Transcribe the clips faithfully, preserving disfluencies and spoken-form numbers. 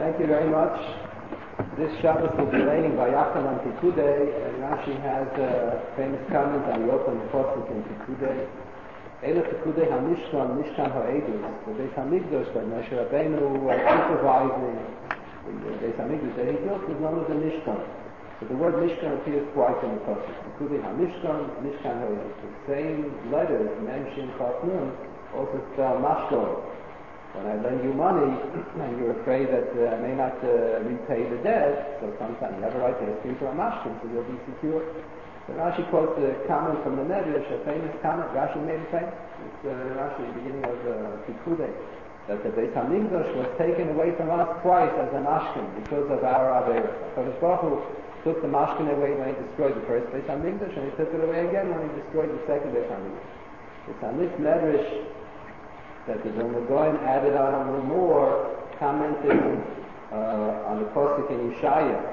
Thank you very much. This Shabbos will be raining by Yachal on Tikudei, and Rashi has a famous comment on the open pasuk in Tikudei. Eila Tikudei HaMishkan, Mishkan HaEdus, the Beis HaMikdash that Moshe Rabbeinu was supervising, the Beis HaMikdash that he built is known as the Mishkan. So the word Mishkan appears twice in the pasuk. Tikudei HaMishkan, Mishkan HaEdus. The same letters, Mem Shin Chaf Nun, also spell Mashkon. When I lend you money, and you're afraid that uh, I may not uh, repay the debt, so sometimes you have a right to escape from a mashkin, so you'll be secure. So Rashi quotes a comment from the Medrash, a famous comment. Rashi made it famous. It's uh, Rashi, beginning of uh, Tikudei, that the Beis HaMikdash was taken away from us twice as a mashkin because of our Aveirah. HaKadosh Baruch Hu took the mashkin away when he destroyed the first Beis HaMikdash, and he took it away again when he destroyed the second Beis HaMikdash. It's on this Medrash that the Vilna Gaon added on a little more, commenting uh, on the pasuk in Yeshaya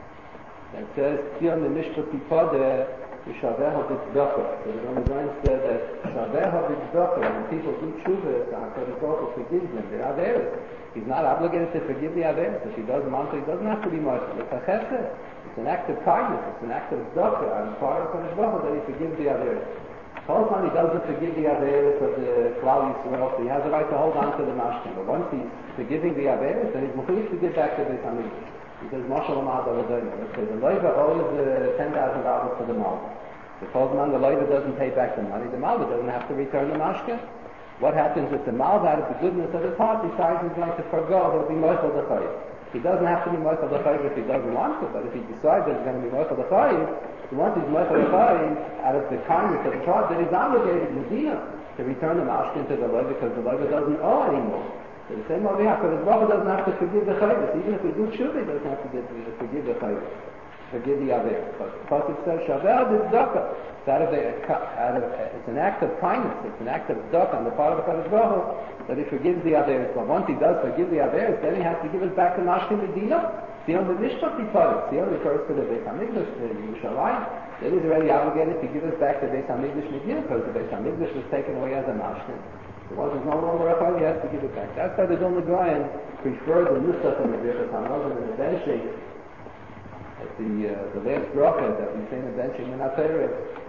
that says, "Tzion leMishpati Podeh v'Shaveha b'Tzedakah." So the Vilna Gaon said that Shaveha b'Tzedakah, when people do tshuva, the HaKadosh Baruch Hu forgives them. They're Averis. He's not obligated to forgive the Averis. If he doesn't want to, he doesn't have to be merciful. It's a chesed. It's an act of kindness. It's an act of tzedakah on the part of HaKadosh Baruch Hu that he forgives the Averis. Hopefully he doesn't forgive the Averis of the Klal Yisrael, so he has a right to hold on to the mashkin. But once he's forgiving the Averis, then he's mechuyev to give back to the Beis HaMikdash. He says, Moshe Lamad Avodainu. Let's say the loiva owes uh, ten thousand dollars to the Malva. Suppose man, the loiva doesn't pay back the money, the Malva doesn't have to return the mashkin. What happens if the Malva, out of the goodness of his heart, decides he's going to forgo, he'll be mochel the chayiv. He doesn't have to be mochel the chayiv if he doesn't want to, but if he decides that he's going to be mochel the chayiv, so once he's mochel the chayiv, out of the kindness of his heart, then he's obligated, Medina, to return the mashkin to the loiva because the loiva doesn't owe anymore. So the same way we have, because the Baruch doesn't have to forgive the chayiv. Even if we do tshuva, he doesn't have to get, uh, forgive the chayiv. Forgive the Aver. But the pasuk says, Shaveha b'Tzedakah. It's out of the, out of, it's an act of kindness. It's an act of tzedakah on the part of the HaKadosh Baruch Hu that he forgives the Aver. But once he does forgive the Aver, then he has to give it back to Mashkin Medina. Tzion leMishpati Podeh. Tzion refers to the Beis HaMikdash, to Yerushalayim. Then he's already obligated to give it back to Beis HaMikdash Medina because the Beis HaMikdash was taken away as a Mashkin. So once it's no longer a chayiv, he has to give it back. That's why the Vilna Gaon preferred the Nusach and the Birchas Hamazon and the benching. At the, uh, the last bracha that we say in the benching in Ateret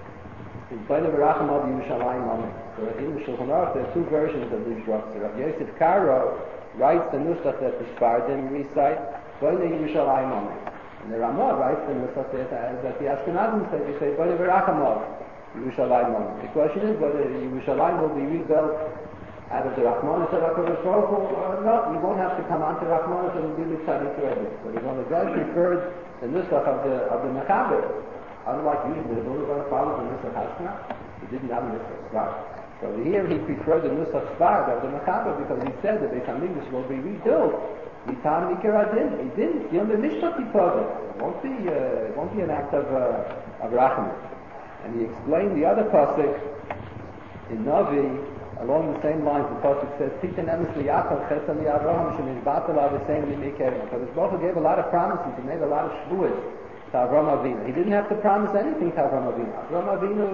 is B'nai Berachim Al Yerushalayim Amen. So in the Shulchan Aruch there are two versions of these brachas. Rav Yosef Karo writes the Nusach that the Sfardim recite B'nai Yerushalayim Amen. And the Ramah writes the Nusach that the Ashkenazim say, they say B'nai Berachim Al Yerushalayim Amen. The question is whether Yerushalayim will be rebuilt out of the Rachmanis of HaKadosh Baruch Hu or not. We won't have to come on to Rachmanis and we'll be Tzaddik Rebbe. So the Vilna Gaon preferred the Nusach of the of the Mechaber. Unlike usually the Vilna Gaon follows the Nusach Hashna. He didn't have the Nusach Sfard. So here he preferred the Nusach Sfard of the Mechaber because he said the Beis HaMikdash will be rebuilt. Mitam Mikar Adin. He didn't. Tzion leMishpati Podeh. It won't be uh, it won't be an act of uh, of Rachman. And he explained the other pasuk in Navi. Along the same lines, the pasuk says, "Titan emes liYaakov, chesed liAvraham, shemizbatel avosem limikerem." Because Baruch Hu gave a lot of promises. He made a lot of shvuos to Avraham Avinu. He didn't have to promise anything to Avraham Avinu. Avraham Avinu,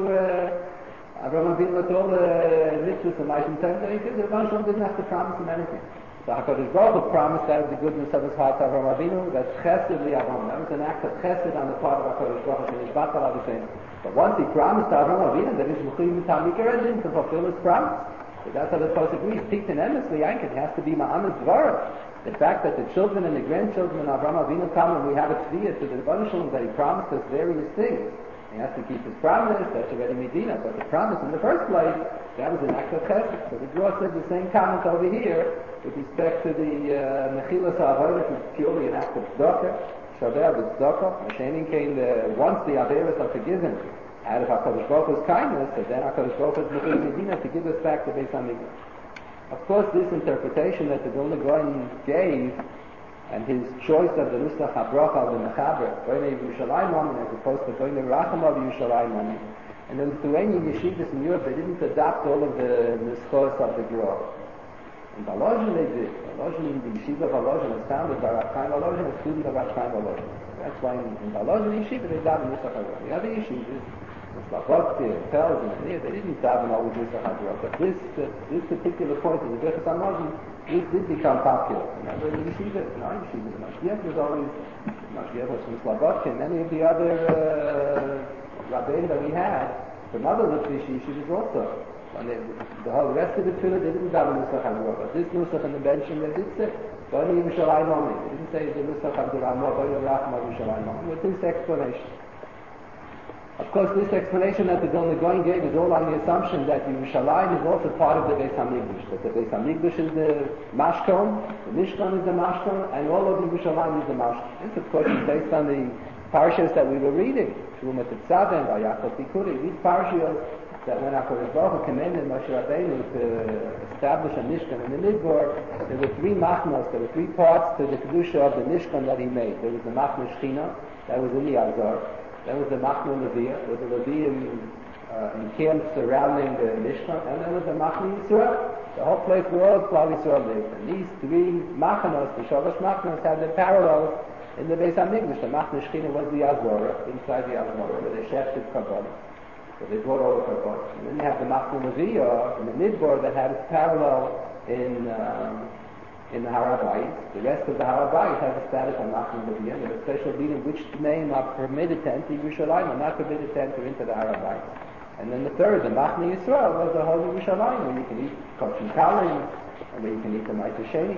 uh, Avraham Avinu, with all the mitzvahs and Ma'asim Tov that he did, the Rebbe Shalom didn't have to promise him anything. So HaKadosh Baruch Hu promised out of the goodness of his heart to Avraham Avinu that chesed liAvraham. That was an act of chesed on the part of HaKadosh Baruch Hu, shemizbatel avosem. But once he promised to Avraham Avinu that he's mechuyev mitam mikar adin to fulfill his promise. So that's how the pasuk reads. Titan emes liyankin. It has to be ma'amis dvarav. The fact that the children and the grandchildren of Avraham Avinu come and we have a tzviyah to the Rebbe Shalom that he promised us various things. He has to keep his promise. That's already Medina. But the promise in the first place, that was an act of chesed. So the Gra said the same comment over here with respect to the mechilas ha'avodah, which is purely an act of tzedakah. Shaveha b'tzedakah. Mashenin came once the averos are forgiven out of HaKadosh Baruch Hu's kindness, and then HaKadosh Baruch Hu's mechuyev Medina to give us back to Beis HaMikdash. Of course, this interpretation that the Vilna Gaon gave, and his choice of the Nusach HaBracha of the Mechaber, B'nai Yerushalayim Amen, as opposed to B'nai Berachim Al Yerushalayim Amen. And the Lithuanian yeshivas in Europe, they didn't adopt all of the Nischos of the Gra. In Volozhin they did. Volozhin, the yeshiva of Volozhin was founded by Rav Chaim Volozhin, a student of Rav Chaim Volozhin. That's why in, in Volozhin yeshiva they adopted Nusach HaBracha. The other yeshivas, the Slavotki, the Pels, and the they didn't daven always Nusach HaBracha. But this, uh, this particular point in the Birchas Hamazon This did become popular. Remember the yeshiva? No, yeshiva. The Mashiach was always, the Mashiach was from Slobodka, and many of the other uh, rabbis that we had, from other Litvish yeshivas also. And they, the whole rest of the tefillah, they didn't have a Nusach HaGvura. But this Nusach in the benching, they did say, Bani Yerushalayim only. They didn't say the Nusach HaGvura, Bani Yerushalayim only. With this explanation. Of course, this explanation that the Vilna Gaon gave is all on the assumption that Yerushalayim is also part of the Beis HaMikdash. That the Beis HaMikdash is the Mashkon, the Mishkan is the Mashkon, and all of Yerushalayim is the Mashkon. This, of course, is based on the parashas that we were reading. Trumat Tzaveh, Vayachal Tikuri. These parashas that when HaKadosh Baruch Hu commanded Moshe Rabbeinu to establish a Mishkan in the Midbar, there were three machnos, there were three parts to the Kedusha of the Mishkan that he made. There was the Machna Shechina, that was in the Azar. There was the Machna Leviah, with the Leviah uh, encamped surrounding the Mishkan, and there was the Machna Yisrael, the whole place where all Klal Yisrael lived. And these three machnos, the Shalosh machnos, had their parallels in the Beis HaMikdash. The Machna Shechina was the Azor, inside the Azor, where they shefted Kabbalah. So they brought all the Kabbalah. And then you have the Machna Leviah in the Midbar that had its parallel in um, in the Harabayit. The rest of the Harabayit has a status of Machna Leviah. There's a special meaning which name are permitted to enter Yerushalayim or not permitted to enter into the Harabayit. And then the third, the Machna Yisrael, was the whole Yerushalayim, where you can eat Kochim Kalim, and where you can eat the Ma'aser Sheni.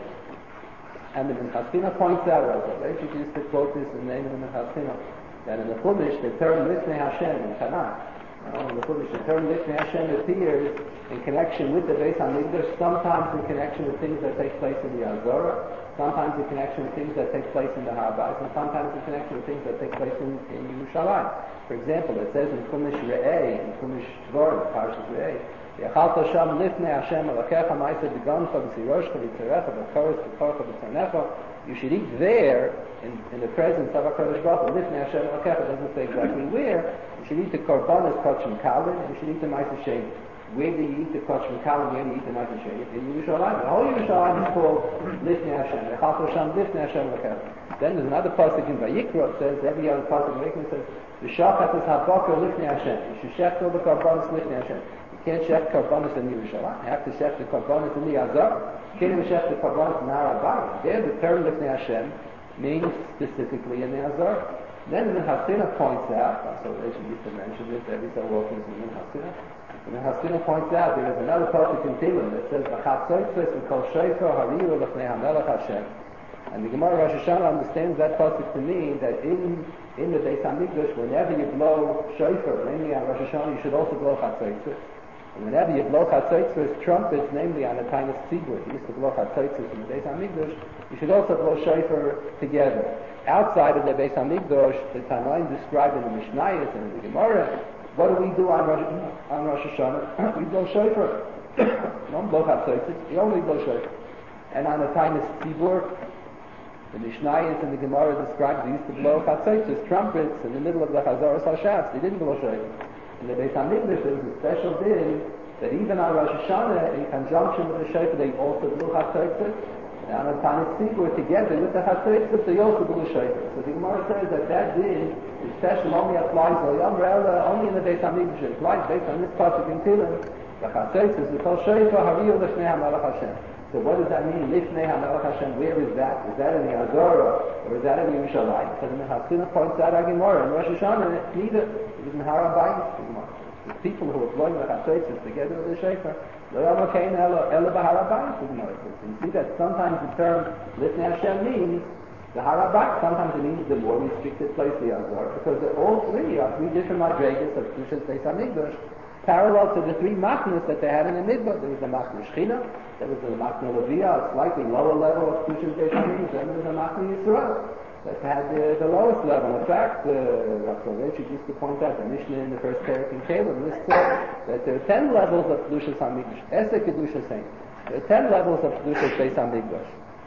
And the Minchasina points out also, they used to quote this in the name of the Minchasina, that in the Chumash, the term Lifnei Hashem in Tanakh, in the Chumash, the term Lifnei Hashem appears in connection with the Beis HaMikdash, sometimes in connection with things that take place in the Azorah, sometimes in connection with things that take place in the Har Bayit, and sometimes in connection with things that take place in, in Yerushalayim. For example, it says in Chumash Re'eh, in Chumash Shvor, in Parshas Re'eh, Yachalta Sham Lifnei Hashem Elokecha Ma'aseh B'Gancha B'Siroshcha B'Tzerecha B'Choros B'Korcha B'Tzarnecha. You should eat there, in, in the presence of HaKadosh Baruch Hu. Lifnei Hashem Elokecha doesn't say exactly where. You should eat the Korbanos Kochim Kalim, and you should eat the Ma'aser Sheni. Where do you eat the Kochim Kalim? Where do you eat the Ma'aser Sheni? In Yerushalayim. The whole Yerushalayim is called Lifnei Hashem. Yachalta Sham Lifnei Hashem Elokecha. Then there's another pasuk in Vayikra. It says, every other pasuk in Vayikra says, V'shachat es habakar Lifnei Hashem. You should shecht all the Korbanos Lifnei Hashem. You can't shecht Korbanos in Yerushalayim. You have to shecht the Korbanos in the Azar. You can't even shecht the Korbanos in Har Bayit. There, the term Lifnei Hashem means specifically in the Azar. Then the Hafsinah points out, so they should used to mention this every so often in the Hafsinah. And the Hafsinah points out there is another pasuk in Tehillim that says, "V'chatzotzos v'kol shofar hariru l'fnei hamelech Hashem." And the Gemara Rosh Hashanah understands that pasuk to mean that in in the Beis HaMikdash, whenever you blow shofar, namely on Rosh Hashanah, you should also blow chatzotzos. And whenever you blow chatzotzos, trumpets, namely on the Tainis Tzibur, you used to blow chatzotzos in the Beis HaMikdash, you should also blow shofar together. Outside of the Beis HaMikdash, the Tanaim described in the Mishnayos and in the Gemara, what do we do on Rosh, on Rosh Hashanah? We blow shofar. We don't blow chatzotzos, we only blow shofar. And on the Tainis Tzibur, the Mishnayos and the Gemara described they used to blow chatzotzos, trumpets, in the middle of the Chazaras HaShatz. They didn't blow shofar. In the Beis HaMikdash, there was a special din that even on Rosh Hashanah, in conjunction with the shofar, they also blew chatzotzos. And on the Tainis Tzibur, together with the chatzotzos, they also blew shofar. So the Gemara says that that din is special, only applies to the umbrella, only in the Beis HaMikdash. It applies based on this pasuk in Tehillim. The chatzotzos, the kol shofar hariyu l'fnei hamelech Hashem. So what does that mean? Lifnei hamelech Hashem. Where is that? Is that in the Azorah or is that in Yerushalayim? Because in the Hafsinah points out our Gemara in Rosh Hashanah, neither. It was in Har Bayit. The people who were blowing the chatzotzos together with the shofar, lo yamakein ela b'Har Bayit. You see that sometimes the term Lifnei Hashem means the Har Bayit. Sometimes it means the more restricted place, the Azorah, because all three are three different madregas of Kedushas Beis HaMikdash, parallel to the three machnas that they had in the Midbar. There was the Machna Shechina, there was the Machna Leviah, a slightly lower level of Kedushas Beis HaMikdash, then there was the Machna Yisrael that had the, the lowest level. In fact, Doctor Rachel used to point out the Mishnah in the first parak in Caleb lists that there are ten levels of Kedushas HaMikdash. Eser Kedushas Hain. There are ten levels of Kedushas Beis HaMikdash.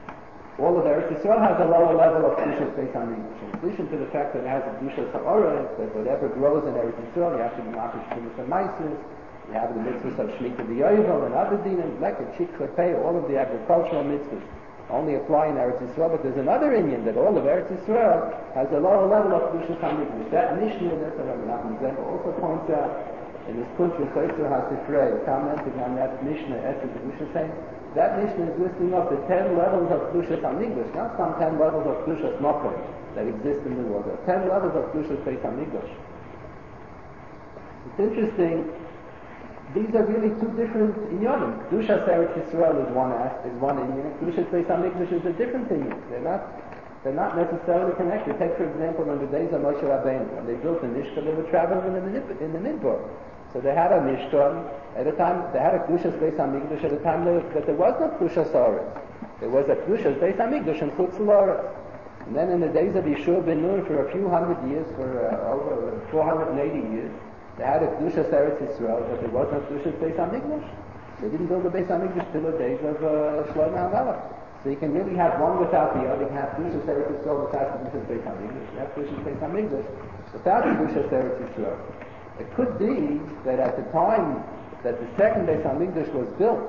All of Eretz Yisrael has a lower level of Kedushas Beis HaMikdash. In addition to the fact that it has a Kedushas Ha'orah, that whatever grows in Eretz Yisrael, you have to be mafish Kedushas HaMaisus, you have the mitzvahs of Shemitah B'Yovel and other dinim, like the Chik Chapei, all of the agricultural mitzvahs only apply in Eretz Yisrael, but there's another Inyan that all of Eretz Yisrael has a lower level of Kedushas HaMikdash. That Mishnah that Rabbi Nachman Zimmer also points out in his Kuntra Soitzer HaSifrei, commenting on that Mishnah, Eser Kedushas Hain, that Mishnah is listing off the ten levels of Kedushas HaMikdash, not some ten levels of Kedushas Mokom that exist in the world. There are ten levels of Kedushas Beis HaMikdash. It's interesting, these are really two different inyanim. Kedushas Eretz Yisrael is one aspect, is one inyan. Kedushas Beis HaMikdash is a different inyan. They're not, they're not necessarily connected. Take, for example, in the days of Moshe Rabbeinu, when they built the Mishkan, they were traveling in the, in the Midbar. So they had a Mishkan at a time, they had a Kedushas Beis HaMikdash at a time that, that there was no Kedushas Haaretz. There was a Kedushas Beis HaMikdash in Chutz La'aretz. And then in the days of Yeshua ben Nun, for a few hundred years, for uh, over four hundred eighty years, they had a Kedushas Eretz Yisrael, but there was no Kedushas Beis HaMikdash. They didn't build the Beis HaMikdash till the days of uh, Shlomo HaMelech. So you can really have one without the other. You can have Kedushas Eretz Yisrael without Kedushas Beis HaMikdash. You have Kedushas Beis HaMikdash without Kedushas Eretz Yisrael. It could be that at the time that the second Beis HaMikdash was built,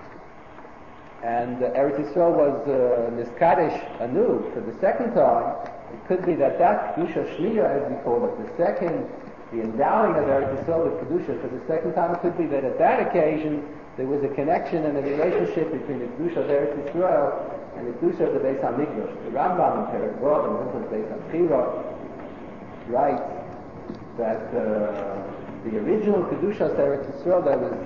and uh, Eretz Yisrael was uh, Niskadesh anew for the second time, it could be that that Kedusha Shniya, as we call it, the second, the endowing of Eretz Yisrael with Kedusha for the second time, it could be that at that occasion there was a connection and a relationship between the Kedusha of Eretz Yisrael and the Kedusha of the Beis HaMikdash. The Rambam in Perek Vav in Hilchos Beis HaBchira writes that uh, the original Kedusha of Eretz Yisrael that was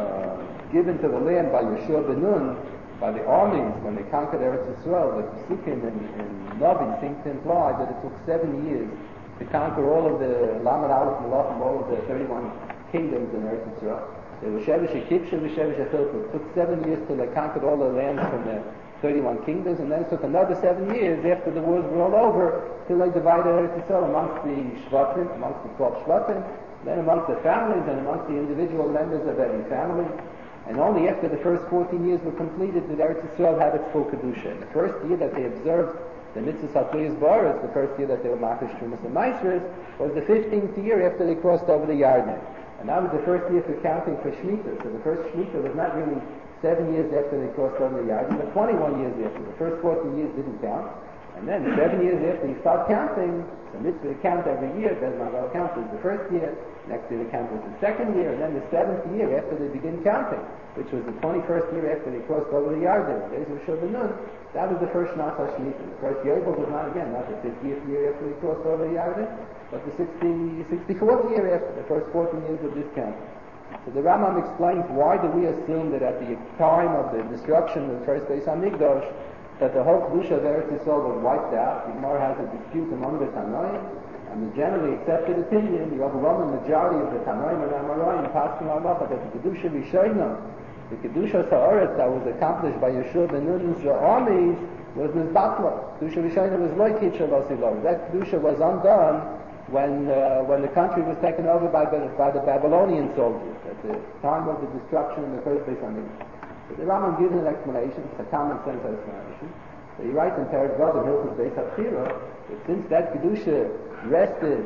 uh, given to the land by Yeshua ben Nun, by the armies when they conquered Eretz Yisrael, the Pesukim and, and Navi seem to imply that it took seven years to conquer all of the Lamed Aleph Malachim, all of the thirty-one kingdoms in Eretz Yisrael. There were Shevish Ekipsha and Shevish Achilpah. It took seven years till they conquered all the lands from the thirty-one kingdoms, and then it took another seven years after the wars were all over till they divided Eretz Yisrael amongst the Shvatim, amongst the twelve Shvatim, then amongst the families and amongst the individual members of every family. And only after the first fourteen years were completed did Eretz Yisrael have its full Kedusha. The first year that they observed the Mitzvahs HaTriyas Ba'aretz, the first year that they were Makish Trumas and Maasros, was the fifteenth year after they crossed over the Yarden. And that was the first year for counting for Shemitah. So the first Shemitah was not really seven years after they crossed over the Yarden, but twenty-one years after. The first fourteen years didn't count. And then seven years after you start counting, the mitzvah to count every year, Bezman Gal counts as the first year, next year they count as the second year, and then the seventh year after they begin counting, which was the twenty-first year after they crossed over the Yarden, the days of Sheva Nun, that was the first Nasa Shemitah. The first Yovel was not, again, not the fiftieth year after they crossed over the Yarden, but the sixty-fourth year after. The first fourteen years were discounted. So the Rambam explains why do we assume that at the time of the destruction of the first Beis HaMikdash, that the whole Kedusha of Eretz Yisrael was wiped out. The Gemara has a dispute among the Tanoim, and the generally accepted opinion, the overwhelming majority of the Tanoim and Amoraim, passing on that the Kedusha Rishayna, the Kedusha Haaretz that was accomplished by Yeshua ben Nun's armies, was Mizbatla. Kedusha Rishayna was like Kitchav. That Kedusha was undone when uh, when the country was taken over by the, by the Babylonian soldiers at the time of the destruction in the first Beis HaMikdash. So the Rambam gives an explanation, it's a common sense explanation. So he writes in Perek Vav in Hilchos Beis HaBchira that since that Kedusha rested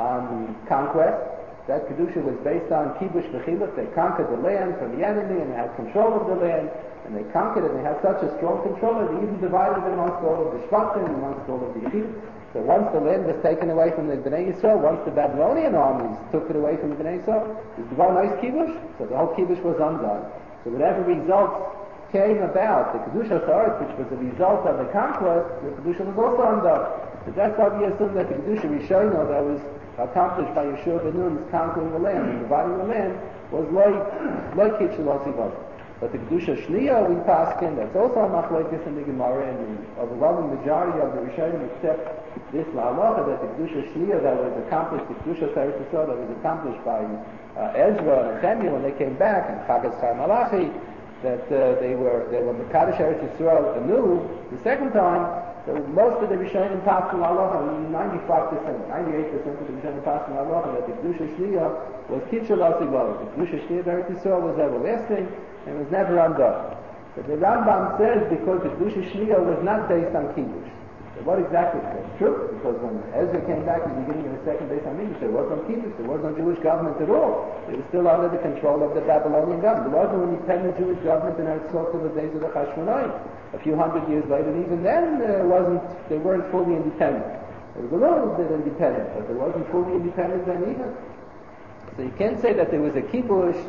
on conquest, that Kedusha was based on Kibush V'chiluk, they conquered the land from the enemy and they had control of the land, and they conquered it and they had such a strong control that they even divided it amongst all of the Shvatim, amongst all of the Yechid. So once the land was taken away from the Bnei Yisrael, once the Babylonian armies took it away from the Bnei Yisrael, it was one nice Kibush, so the whole Kibush was undone. So whatever results came about, the Kedusha Haaretz, which was a result of the conquest, the Kedusha was also undone. So that's why we assume that the Kedusha Rishayna that was accomplished by Yeshua ben Nun's conquering the land and dividing the land was like like Kitchelosi was. But the Kedusha Shniya we paskin, that's also a machlokes in the Gemara, and the overwhelming majority of the Rishonim accept this la'alacha that the Kedusha Shniya that was accomplished, the Kedusha Eretz Yisrael that was accomplished by uh, Ezra and Samuel when they came back, and Chagas Chai Malachi, that uh, they were they were Mekadosh Eretz Yisrael anew the second time. So most of the Rishonim passed from Allah, ninety-five percent, ninety-eight percent of the Rishonim passed from Allah, that the Kedusha Shniya was Kitchel Asigol. The Kedusha Shniya of Eretz Yisrael was everlasting and was never undone. But the Rambam says because the Kedusha Shniya was not based on Kiddush. So what exactly is that? True, because when Ezra came back in the beginning of the second Beis HaMikdash, there was no Kiddush, there was no Jewish government at all. It was still under the control of the Babylonian government. There was no independent Jewish government in Eretz Yisrael till the days of the Chashmonaim. A few hundred years later, and even then, uh, wasn't they weren't fully independent. There was a little bit independent, but there wasn't fully independent then either. So you can't say that there was a kibush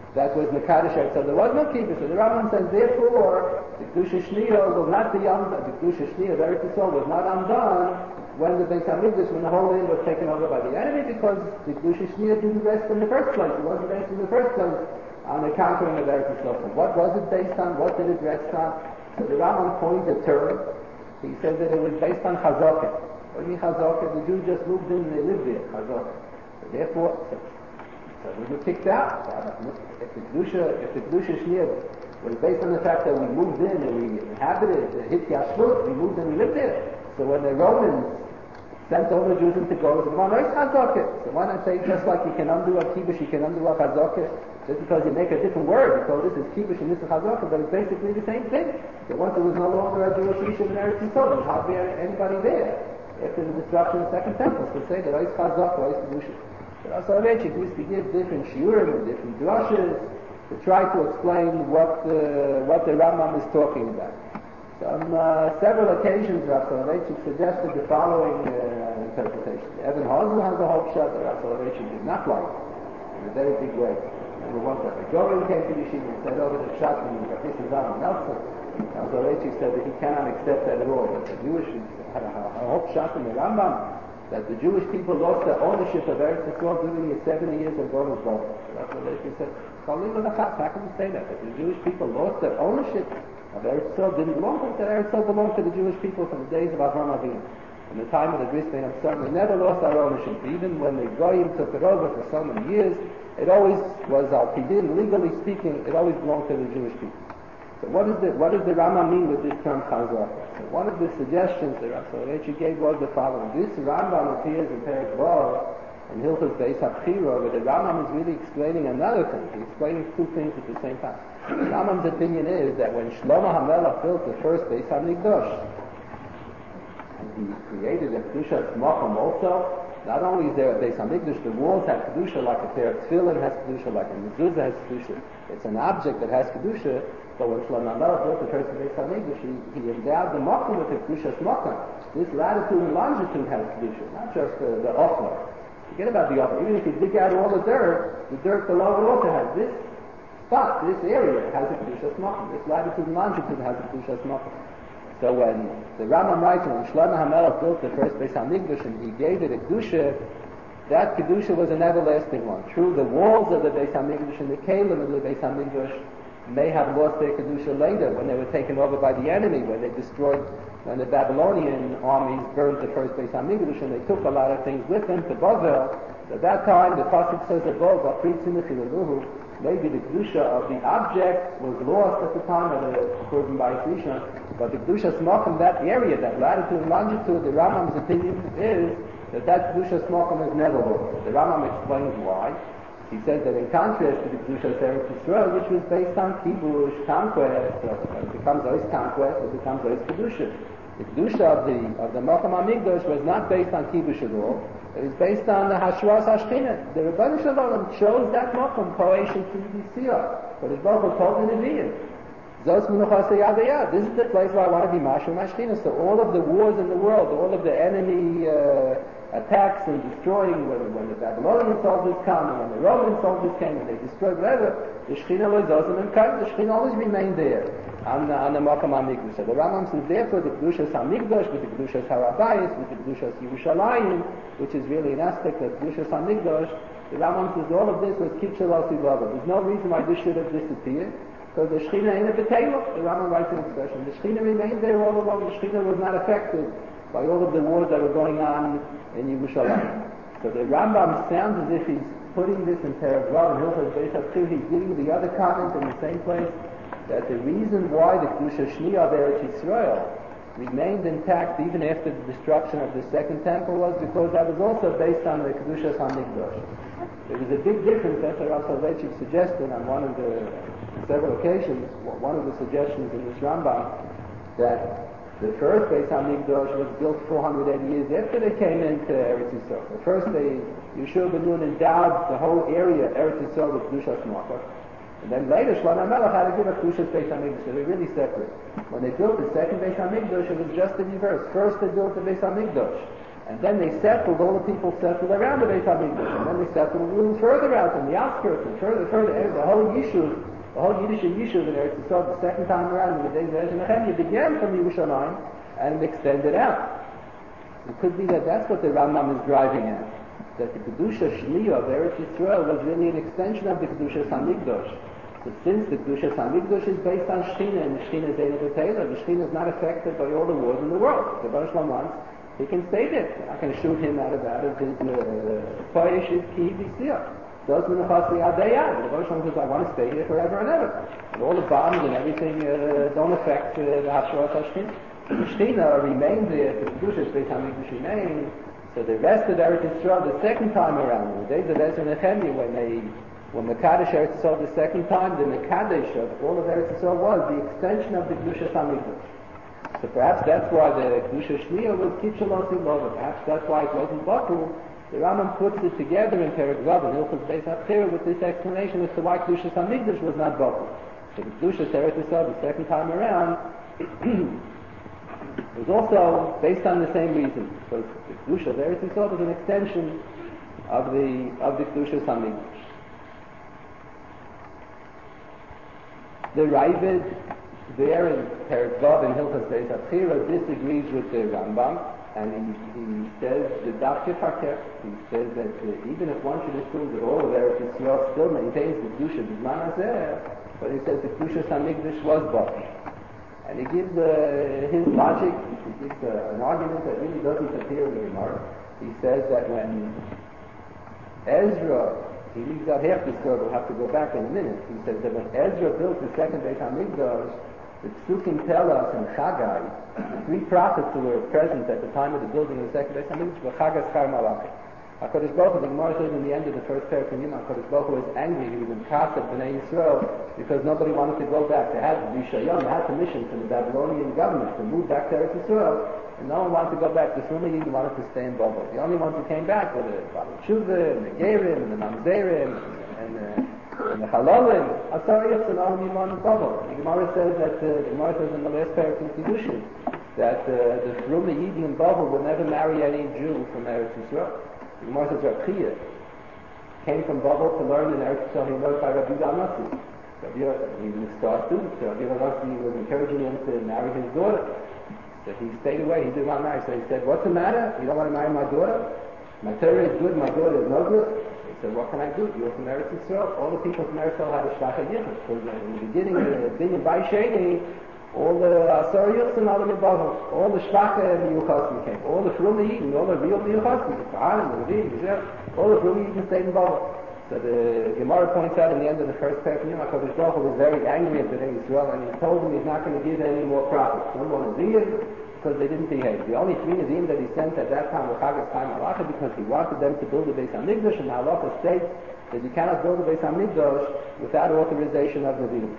that was Mekadosh Eretz. So there was no kibbutz. So the Rambam says, therefore, the Kedusha Shniya will not be undone. The Kedusha Shniya of Eretz Yisrael was not undone when the Beis Hamikdash, when the whole land was taken over by the enemy, because the Kedusha Shniya didn't rest in the first place. It wasn't based in the first place on the conquering of Eretz Yisrael. So what was it based on? What did it rest on? So the Rambam coined a term. He said that it was based on Chazakah. What do you mean Chazakah? The Jews just moved in and they lived there. Chazakah. So therefore, so, so we were kicked out. If the Kedusha, if the Kedusha Shniya was based on the fact that we moved in and we inhabited, the Hit Yashvut, we moved and we lived there. So when the Romans sent all the Jews into Gold, they said, no, it's Chazakah. So why not say just like you can undo a Kibbush, you can undo a Chazakah? Just because you make a different word, you call this is Kibbush and this is Chazakah, but it's basically the same thing. So once there was no longer a Jewish Yishuv in Eretz Yisrael, there was hardly anybody there. After the destruction of the Second Temple, to say that it's Chazakah, it's Kedusha. But also Rechik used to give different shiurim and different drushes to try to explain what the, what the Rambam is talking about. So on uh, several occasions, Rav Soloveitchik suggested the following uh, interpretation. Evan Hosel has a hope shot that Rav Soloveitchik did not like in a very big way. Number one, that the Gorin came to Yeshiva and said over the shot and this is on Nelson. Rav Soloveitchik said that he cannot accept that at all. That the Jewish had a, a hope shot in the Rambam that the Jewish people lost their ownership of Eretz Yisrael during the seventy years of Gorin's law. Rav Soloveitchik said, how can you say that? That the Jewish people lost their ownership of Eretz Yisrael didn't belong to Eretz Yisrael belonged to the Jewish people from the days of Avraham Avinu. From the time of the Bris Bein Hamikdash, we never lost our ownership. Even when the Goyim took it over for so many years, it always was al pidin, legally speaking, it always belonged to the Jewish people. So what, is the, what does the Rambam mean with this term Chazakah? So one of the suggestions that Rav Soloveitchik gave was the following. This Rambam appears in Perek Vav in Hilchos Beis HaBchira, but the Rambam is really explaining another thing. He's explaining two things at the same time. The Rambam's opinion is that when Shlomo HaMelech built the first Beis HaMikdash, and he created a Kedusha Tzmachim also, not only is there a Beis HaMikdash, the walls have Kedusha like a pair of tefillin has Kedusha, like a mezuzah has Kedusha. It's an object that has Kedusha, but when Shlomo HaMelech built the first Beis HaMikdash, he, he endowed the Makom with the Kedusha Tzmachim. This latitude and longitude has Kedusha, not just the, the Ofla. Forget about the Ofla. Even if you dig out all the dirt, the dirt below it also has this spot, this area has a Kedusha Tzmachim. This latitude and longitude has a Kedusha Tzmachim. So when the Rambam writes, when Shlomo HaMelech built the first Beis HaMikdash and he gave it a Kedusha, that Kedusha was an everlasting one. True, the walls of the Beis HaMikdash and the Kalim of the Beis HaMikdash may have lost their Kedusha later when they were taken over by the enemy, when they destroyed, when the Babylonian armies burned the first Beis HaMikdash and they took a lot of things with them to Bavel. At that time, the Pasuk says above, maybe the Kedusha of the object was lost at the time of the Korban Bayis Rishon, but the Kedusha Tzmachim, that area, that latitude and longitude, the Rambam's opinion is that that Kedusha Tzmachim is never lost. The Rambam explains why. He says that in contrast to the Kedusha Eretz Yisrael, which was based on Kibush, conquest, so it becomes always conquest, it becomes always Kedusha. The Kedusha of the of the Makom HaMikdash was not based on Kibush at all. It was based on the Hashras Hashchina. The Rebbeinu Shalom chose that Makom, Poesh to be Siyah. But his Baruch told the Nevi'im, Zos Menuchas Yadayah. This is the place where I want to be Mashal Mashchina. So all of the wars in the world, all of the enemy uh, attacks and destroying, when, when the Babylonian soldiers come, and when the Roman soldiers came and they destroyed whatever, the Shechina was Zosim and Kain. The Shechina always remained there on the, on the Makom HaMikdash. So the Rambam says, therefore, the Kedushas HaMikdash, with the Kedushas HaRabayis, with the Kedushas Yerushalayim, which is really an aspect of Kedushas HaMikdash, the Rambam says all of this was Kitchel Al Sivava. There's no reason why this should have disappeared, because the Shechina ain't a B'Teilah. The Rambam writes an expression. The Shechina remained there all along. The Shechina was not affected by all of the wars that were going on in Yerushalayim. So the Rambam sounds as if he's putting this in Perek Vav and Hilchos Beis HaBchira. He's giving the other comment in the same place, that the reason why the Kedusha Shniya of Eretz Yisrael remained intact even after the destruction of the Second Temple was because that was also based on the Kedushas HaMikdash. There was a big difference, that's what Rav Soloveitchik suggested on one of the several occasions, one of the suggestions in this Rambam, that the first Beis HaMikdash was built four hundred eighty years after they came into Eretz Yisrael. So first they, Yeshua ben Nun endowed the whole area, Eretz Yisrael, with Kedushas Malchus. And then later, Shlomo HaMelech had to give a Kedushas Beis HaMikdash. So they're really separate. When they built the second Beis HaMikdash, it was just the reverse. First they built the Beis HaMikdash. And then they settled, all the people settled around the Beis HaMikdash, and then they settled a little further out in the outskirts, and further, further, the whole Yishuv, the whole Yiddish Yishuv in Eretz Yisrael, the second time around in the days of Ezra Nehemiah, began from Yerushalayim and extended out. It could be that that's what the Rambam is driving at, that the Kedusha Shliya of Eretz Yisrael was really an extension of the Kedusha Hamikdash. But since the Kedusha Hamikdash is based on Shechina, and the Shechina is Eina B'Teila, the Shechina is not affected by all the wars in the world. The Baruch Shalom wants, he can stay there. They're not going to shoot him out of, out of his Koyesh, his Ki B'Siyah. Does Menachas Yadayah. The Baruch Shalom says, I want to stay here forever and ever. And all the bombs and everything uh, don't affect uh, the Hashras HaShechina. The Shechina remains there, the Kedusha Beis HaMikdash remains. So the rest of Eretz Yisrael, the second time around, in the days of Ezra Nehemiah, when they, when Mekadesh Eretz Yisrael the second time, the Mekadesh of all of Eretz Yisrael was the extension of the Kedusha HaMikdash. So perhaps that's why the Kedusha Shliya was Kitchelos Ilova. Perhaps that's why it wasn't Batul. The Rambam puts it together in Perek Vav and Hilchos Beis HaTzira with this explanation as to why Kedusha HaMikdash was not Batul. So the Kedusha Eretz Yisrael the second time around was also based on the same reason, because the Kedusha of Eretz Yisrael was an extension of the of the Kedusha Hamikdash. The Ravid there in Perek Vav in Hilchos Beis HaTzira disagrees with the Rambam, and he, he says the Daf Yifarker. He says that uh, even if one should assume that all of Eretz Yisrael still maintains the Kedusha B'Zman Hazeh, but he says the Kedusha Hamikdash was Batel. And he gives uh, his logic, he gives uh, an argument that really doesn't appear in the Gemara. He says that when Ezra, he leaves out half the story, we'll have to go back in a minute. He says that when Ezra built the second Beit HaMikdash, the Psukim tell us in Chagai, the three prophets who were present at the time of the building of the second Beit HaMikdash were Chagai, Schar, Malachim. HaKadosh Baruch Hu, the Gemara says in the end of the first parak in Yom, HaKadosh Baruch Hu was angry, he was in Kasset B'nai Yisrael, because nobody wanted to go back. They had Rishayim, they had permission from the Babylonian government to move back to Eretz Yisrael, and no one wanted to go back. The Summa wanted to stay in Babel. The only ones who came back were the Baal Tshuva, and the Gerim, and the Mamzerim, and the, and the Chalolim, Asariyos, and all the Yimon in Babel. The Gemara says that, uh, the Gemara says in the last parak in Kiddushin, that uh, the Fruma Yidi in Babel would never marry any Jew from Eretz Yisrael. The Gemara says Rav Chiya came from Babel to learn in Eretz Yisrael. He learned by Rabbi Yehuda Hanassi. Rabbi Yehuda, he was a star student, so Rabbi Yehuda Hanassi was encouraging him to marry his daughter. So he stayed away, he didn't want to marry. So he said, what's the matter? You don't want to marry my daughter? My Torah is good, my daughter is no good. He said, what can I do? You're from Eretz Yisrael. All the people from Eretz Yisrael had a Shvacha Yichud. Because in the beginning of the Binyan Bai Sheni, all the Asar Yichud and all the Mibavim, all the Shvacha and the Yuchasim came. All the Fruma Yidin, all the real Yuchasim, the Kohanim, the Levim, all the Fruma Yidin stayed in Babel. So the Gemara points out in the end of the first parak, HaKadosh Baruch Hu was very angry at Bnei Yisrael, and he told them he's not going to give any more prophets. No more Neziim, because they didn't behave. The only three Neziim that he sent at that time were Chagas, Chaim, Halacha, because he wanted them to build the Beis HaMikdash, and the Halacha states that you cannot build the Beis HaMikdash without authorization of Neziim.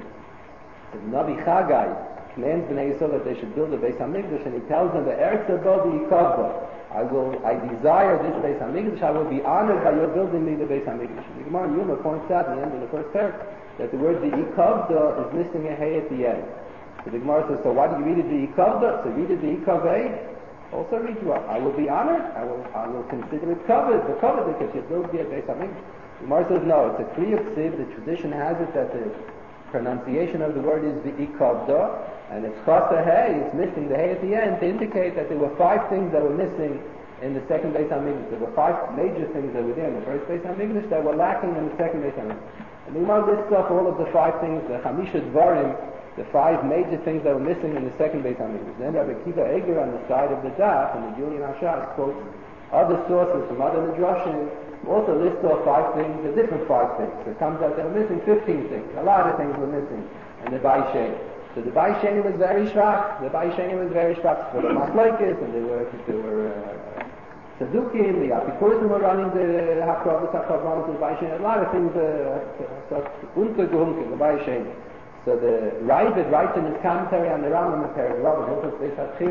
So the Navi Chagai commands Bnei Yisrael that they should build the Beis HaMikdash, and he tells them, the Eretz Haba v'yikavba. I will, I desire this Beis HaMikdash. I will be honored by your building me the Beis HaMikdash. The Gemara Yuma points out in the end of the first parak that the word v'yikavda is missing a hey at the end. So the Gemara says, so why do you read it v'yikavda? So read it v'yikaveh. Also read you up. I will be honored. I will, I will consider it covered. The covered because you build the Beis HaMikdash. The Gemara says, no, it's a kriya ksiv. The tradition has it that the pronunciation of the word is v'ikavda, and it's chasa hey, it's missing the hey at the end to indicate that there were five things that were missing in the second Beis HaMikdash. There were five major things that were there in the first Beis HaMikdash that were lacking in the second Beis HaMikdash. And the Gemara lists off all of the five things, the Chamisha Dvarim, the five major things that were missing in the second Beis HaMikdash. Then Rabbi Kiva Eger on the side of the Daf, and the Julian Hashas quotes other sources from other Midrashim, also lists off five things, the different five things. So it comes out that were missing fifteen things. A lot of things were missing in the Bai Sheni. So the Bai Sheni was very shvach. The Bai Sheni was very shvach for the Machlokes, and they were, they were uh, Tzedukim, the Apikurim were running the Hakrav, the Hakrav, the Bai Sheni. A lot of things, uh, untergehunken, the Bai Sheni. So the Ravid writes in his commentary on the Rambam in Perek Vav, Hilchos Beis HaTzira,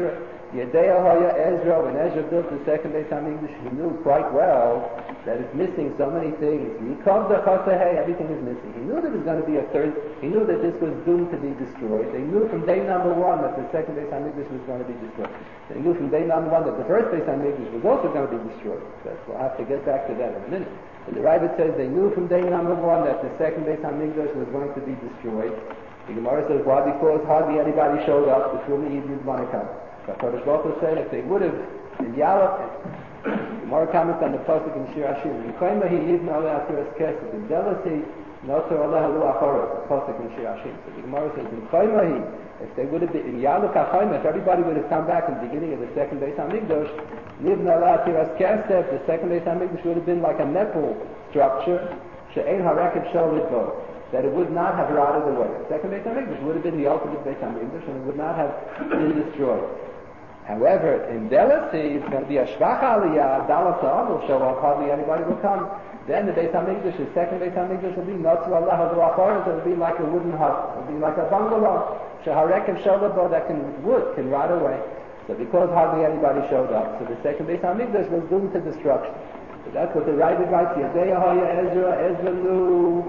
Yedei Hoya Ezra, when Ezra built the second Beis HaMikdash, he knew quite well that it's missing so many things. Everything is missing. He knew there was going to be a third. He knew that this was doomed to be destroyed. They knew from day number one that the second Beis HaMikdash was going to be destroyed. They knew from day number one that the first Beis HaMikdash was also going to be destroyed. That's, we'll have to get back to that in a minute. But the Rabbit says they knew from day number one that the second Beis HaMikdash was going to be destroyed. The Gemara says, why? Because hardly anybody showed up. The Truma Yid didn't want to come. But Kodesh Baruch Hu said if they would have, in Yalach, Gemara comments on the pasuk in Shir Hashir, in Koimahi Yidna Oleh Atiras Kesed, in Delasi, Notor Oleh Halu Achoros, the pasuk in Shir Hashir. So the Gemara says, in Koimahi, if they would have been, in Yalach HaChoim, if everybody would have come back in the beginning of the second Beis HaMikdash, Yidna Oleh Atiras Kesed, the second Beis HaMikdash would have been like a metal structure, She'ein HaRekeb Shel Lidbo, that it would not have rotted away. The second Beis HaMikdash would have been the ultimate Beis HaMikdash, and it would not have been destroyed. However, in Delasi, it's going to be a Shvach Aliyah, Dalas Ha'am will show up, hardly anybody will come. Then the Beis HaMikdash, the second Beis HaMikdash will be Notzu Allah HaZuachoros, it will be like a wooden hut, it will be like a bungalow, Sheharekev Sholabo, that can, wood can rot away. So because hardly anybody showed up, so the second Beis HaMikdash was doomed to destruction. So that's what the writer writes here. Yedei Hoya Ezra, Ezra knew,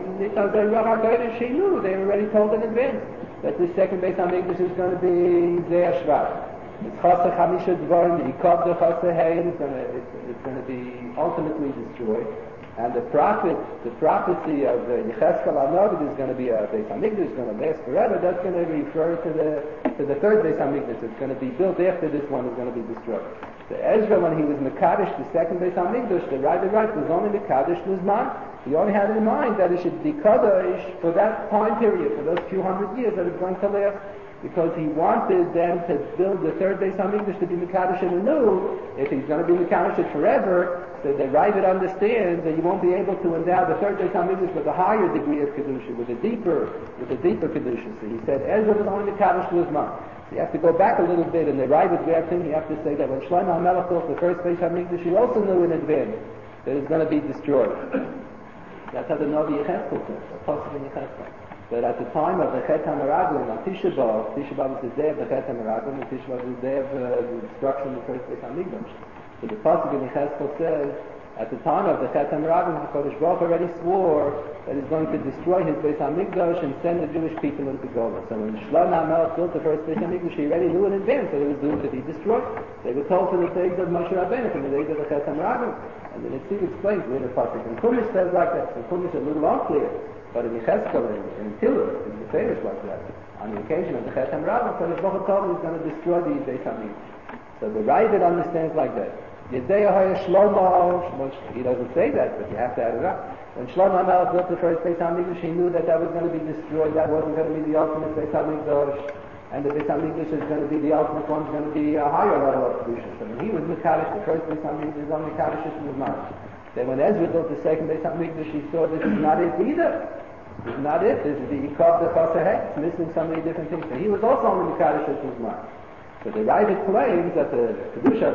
she knew, they were already told in advance that the second Beis HaMikdash is going to be Zeh Shvat. It's Chasar Chamisha Dvarim, Yikov the Chasar Hein, it's going to, it's, it's going to be ultimately destroyed. And the prophet, the prophecy of uh, Yechezkel HaNavi is going to be a Beis HaMikdash, is going to last forever. That's going to refer to the to the third Beis HaMikdash. It's going to be built after this one is going to be destroyed. So Ezra, when he was Mekadosh, the second Beis HaMikdash, the Rabbi right was only Mekadosh Luzman. He only had in mind that it should be Kadosh for that time period, for those few hundred years that it's going to last. Because he wanted them to build the third Beis HaMikdash to be Mekadosh and anew. If he's going to be Mekadosh forever, so the Ravid understands that you won't be able to endow the third Beis HaMikdash with a higher degree of Kedusha, with a deeper, with a deeper Kedusha. So he said, Ezra was only Mekadosh Luzman. So you have to go back a little bit, and the Ravid way of thinking, you have to say that when Shlomo HaMelech built the first Beis HaMikdash, he also knew in advance that it's going to be destroyed. That's how the Novi Yechezkel says, the Pasuk in Yechezkel. But at the time of the Chet HaMeraglim, on Tisha B'Av, Tisha B'Av is the day of the Chet HaMeraglim, and Tisha B'Av is the day of uh, the destruction of the first Beis HaMikdash. So the Pasuk in Yechezkel says, at the time of the Chet HaMeraglim, the Kodesh Baruch Hu already swore that he's going to destroy his Beis HaMikdash and send the Jewish people into Gola. So when Shlomo HaMelech built the first Beis HaMikdash, he already knew in advance that it was doomed to be destroyed. They were told from the days of Moshe Rabbeinu, from the days of the Chet HaMeraglim. And the Nitziv explains where the Pasuk in Chumash says like that. So Chumash is a little unclear. But in Yechezkel and in Tilur, it's the famous like that. On the occasion of the Chet HaMeraglim, Kodesh Baruch Hu told him he's going to destroy the Beis HaMikdash. So the Ravid understands like that. Yedei Hoya Shlomo, he doesn't say that, but you have to add it up. When Shlomo HaMelech built the first Beis HaMikdash, he knew that that was going to be destroyed. That wasn't going to be the ultimate Beis HaMikdash, and the Beis HaMikdash is going to be the ultimate one. Is going to be a higher level of kedusha. So when he was Mekadosh, the first Beis HaMikdash is only Mekadosh was mine. Then when Ezra built the second Beis HaMikdash, he saw this is not it either. This is not it. This is the Yikov the Chasar Hein. It's missing so many different things. So he was also only Mekadosh was mine. So the Ravid claims that the kedusha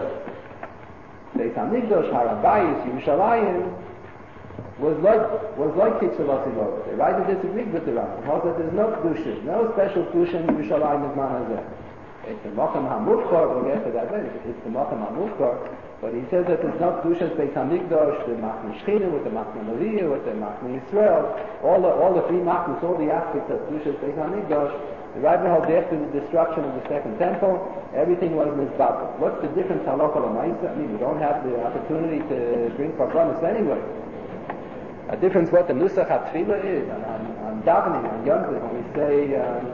Beis HaMikdash, Har HaBayis, Yerushalayim, was like was like Kitzur Lotzilovis. The Ravid disagreed with the Rambam. He holds that there's no kedusha, no special kedusha in Yerushalayim as man hazeh. It's the Makam HaMufchar. We'll get to that later. It's the Makam HaMufchar. But he says that there's no kedusha Beis HaMikdash, the Machne Shechina, with the Machne Leviah, with the Machne Yisrael, all the all the three Machnes, all the aspects of kedusha Beis HaMikdash. The Ravid holds after the destruction of the second temple, everything was mizbabel. What's the difference halacha l'maisa? I mean, we don't have the opportunity to bring korbanos anyway. A difference what the nusach hatfila is on, on, on davening on Yom Tov when we say um,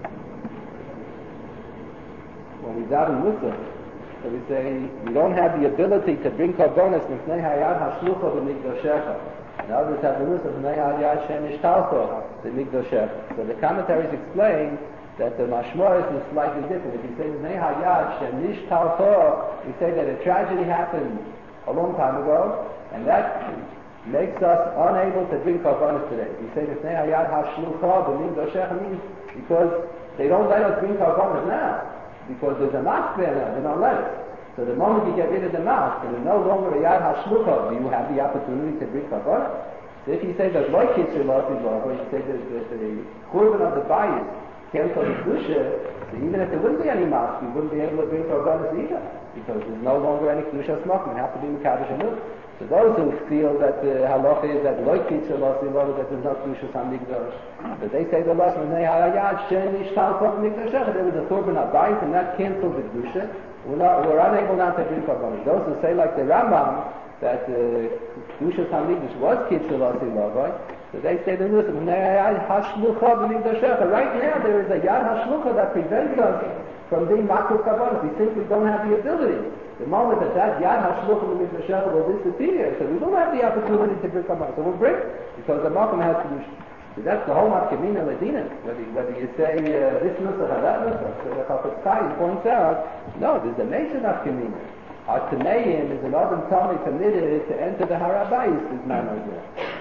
when we daven nusach. So we say we don't have the ability to bring korbanos mifnei hayad hashlucha b'mikdoshecha. And others have the nusach mifnei hayad shem ishtalcho b'mikdoshecha. So the commentaries explain that the mashmoris is slightly different. If you say mifnei hayad shem ishtalcho, we say that a tragedy happened a long time ago, and that makes us unable to bring korbanos today. If you say mifnei hayad hashlucha b'mikdoshecha means because they don't let us bring korbanos now. Because there's a mask there now, they don't let it. So the moment you get rid of the mask, and there's no longer a yad hashlucha, do you have the opportunity to bring korbanos? So if you say that like Kitzur Lotzilovis, or you say that the churban of the bayis cancel the Kedusha, so even if there wouldn't be any mosque, you wouldn't be able to bring Korbanos either, because there's no longer any Kedusha smoking. You have to be Mekadosh Anu. So those who feel that the halacha is that loy kitzel losi lo, that there's no Kedusha Hamikdash, but they say the lashon nei hayad shen ishtal kol Mikdash. There was a Churban Abayis, and that canceled the Kedusha. We're not, we're unable now to bring Korbanos. Those who say like the Rambam that Kedusha Hamikdash was kitzel losi lo, so they say that listen, nei hayad hashlucha b'Mikdash. Right now there is a yad hashlucha that prevents us from being makul Korbanos. We simply don't have the ability. The moment that that Yad HaShluchim L'Mikdash will disappear, so we don't have the opportunity to bring Korbanos. So we'll bring, because the Malkum has to do. So that's the whole Matkemina Ladina. Whether, whether you say uh, this Nusach or that Nusach, so the Chafetz Chaim points out, no, there's a major Matkemina. Our Tameim is an Adam Tomei permitted to enter the Harabayis is Manazir.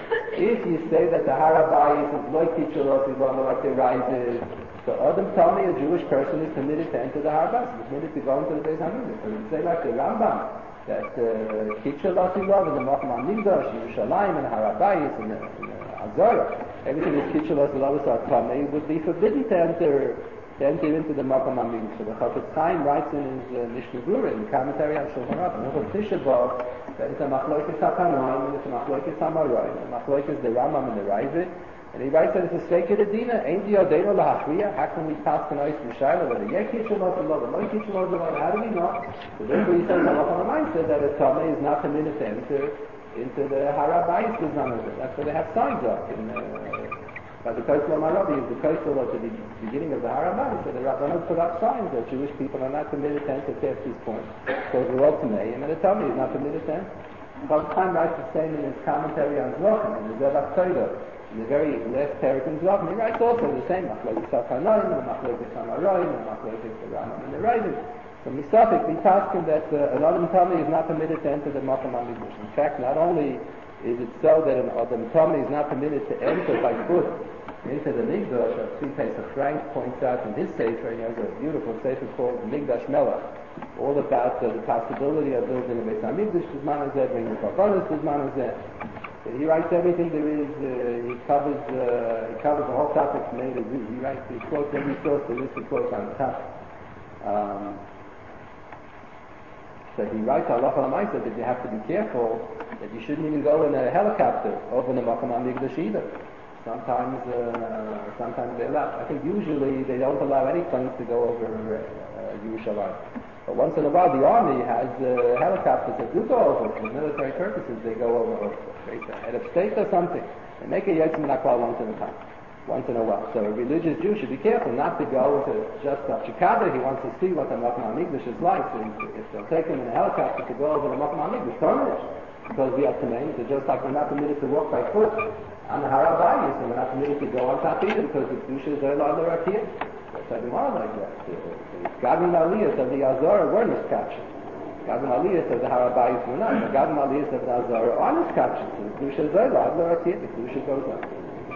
If you say that the Harabayis is like Kitchelos, like the rises, so Adam Tomei, a Jewish person, is permitted to enter the Harabayis, is permitted to go into the Beis Hamikdash. So you say like the Rambam, that Kitchelos is love, and the Mokum HaMikdash, Yerushalayim, and the Harabayis, and the, and the Azara, everything is Kitchelos is love, so Tomei would be forbidden to enter to enter into the Mokum HaMikdash. So the Chafetz Chaim writes in his uh, Mishnah Berurah, in the commentary on Shulchan Aruch, and over Tisha B'Av, that it's a Machlokes HaTanoim, and it's a Machlokes HaMaroim, a Machlokes the Rambam and the Ravid, and he writes that it's a Sveikah Adina, Ein Diodeno Lahachriya, how can we pass the noise from Shaila, whether Yeh Kitchelos is love, or Lo Kitchelos is love, how do we know? So therefore he says, Malach HaMamayim said that a Tomei is not permitted to enter into the Harabayis B'Zman. That's what they have signs of. In, uh, By the Kotel Marabi is the Kotel at the beginning of the Harabayis, so the Rabbanon put up signs that Jewish people are not permitted to enter past these points. So the Rov Tamei, and the Tomei is not permitted to enter. Chafetz Chaim writes the same in his commentary on Zvachim, in the Zevach Torah, in the very last parak in Zvachim, he writes also the same, Machlokes HaTanoim, and Machlokes HaMaroim, and Machlokes the Rambam and the Ravid. So Misafik, we ask him that uh, an Adam Tomei is not permitted to enter the Mokum HaMikdash. In fact, not only is it so that an Adam Tomei is not permitted to enter by foot into the Mikdash, as Tzvi Pesach Frank points out in his sefer. He has a beautiful sefer called Mikdash Melech, all about uh, the possibility of building a Beis Hamikdash B'Zman Hazeh, bringing the Korbanos B'Zman Hazeh. He writes everything there is. Uh, he covers uh, he covers the whole topic. Made it. He writes. He quotes every source. There is a quote on the top. Um, so he writes Halacha L'Maaseh that you have to be careful that you shouldn't even go in a helicopter over the Mokum HaMikdash either. Sometimes, uh, sometimes they allow. I think usually they don't allow any planes to go over uh, Yerushalayim. But once in a while, the army has uh, helicopters that do go over for military purposes. They go over a head of state or something. They make a Yetz Minakal once in a time, once in a while. So a religious Jew should be careful not to go to just up Chicago. He wants to see what the Mokum HaMikdash is like. So if they'll take him in a helicopter to go over the Mokum HaMikdash, terminate. Because we have to name it, just like we're not permitted to walk by foot on the Harabayis, and we're not permitted to go on top either, because the Kedusha is there on the Rakiyah. That's how they want like that. The Gadol Aliyahs of the Azara were Niskatchim. Gadol Aliyahs of the Harabayis were not. The Gadol Aliyahs of the Azara are Niskatchim. So the Kedusha is there on the Rakiyah, the Kedusha goes up.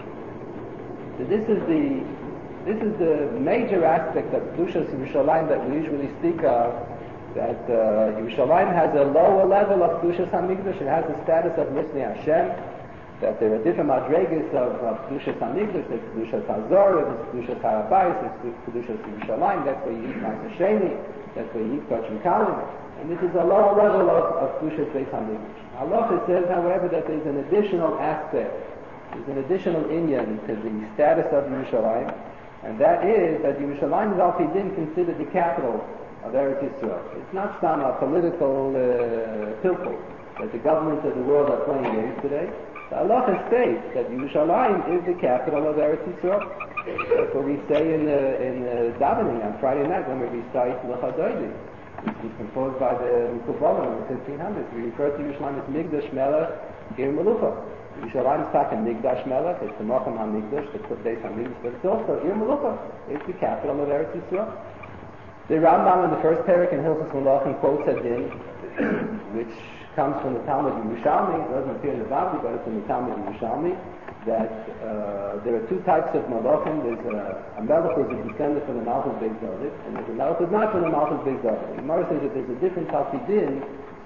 So this is the this is the major aspect of Kedushas Yerushalayim that we usually speak of, that uh, Yerushalayim has a lower level of Kedushas HaMikdash. It has the status of Misnei Hashem, that there are different madregas of, of Kedushas HaMikdash. There's Kedushas HaZorah, there's Kedushas HaRabayis, there's Kedushas Yerushalayim. That's where you eat Ma'aser Sheni, that's where you eat Kochim Kalim. And this is a lower level of, of Kedushas Beis HaMikdash. Allah says, however, that there's an additional aspect, there's an additional inyan to the status of Yerushalayim, and that is that Yerushalayim is also didn't consider the capital of Eretz Yisrael. It's not some uh, political uh, pilpul that the governments of the world are playing games today. The halacha states that Yerushalayim is the capital of Eretz Yisrael. That's what we say in the in the davening on Friday night when we recite Lecha Doidi, which was composed by the Mekubalim in the fifteen hundreds. We refer to Yerushalayim as Migdash Melech Ir Melucha. Yerushalayim is talking Migdash Melech. It's the Mokum HaMikdash, the Beis HaMikdash, but it's also Ir Melucha. It's the capital of Eretz Yisrael. The Rambam in the first parak in Hilchos Melachim quotes a din, which comes from the Talmud Yerushalmi. It doesn't appear in the Bavli, but it's in the Talmud Yerushalmi, that uh, there are two types of Malachim. There's a, a Melech who is a descendant from the Malchus Beis David, and there's a Melech who is not from the Malchus Beis David. The Gemara says that there's a different Talpidin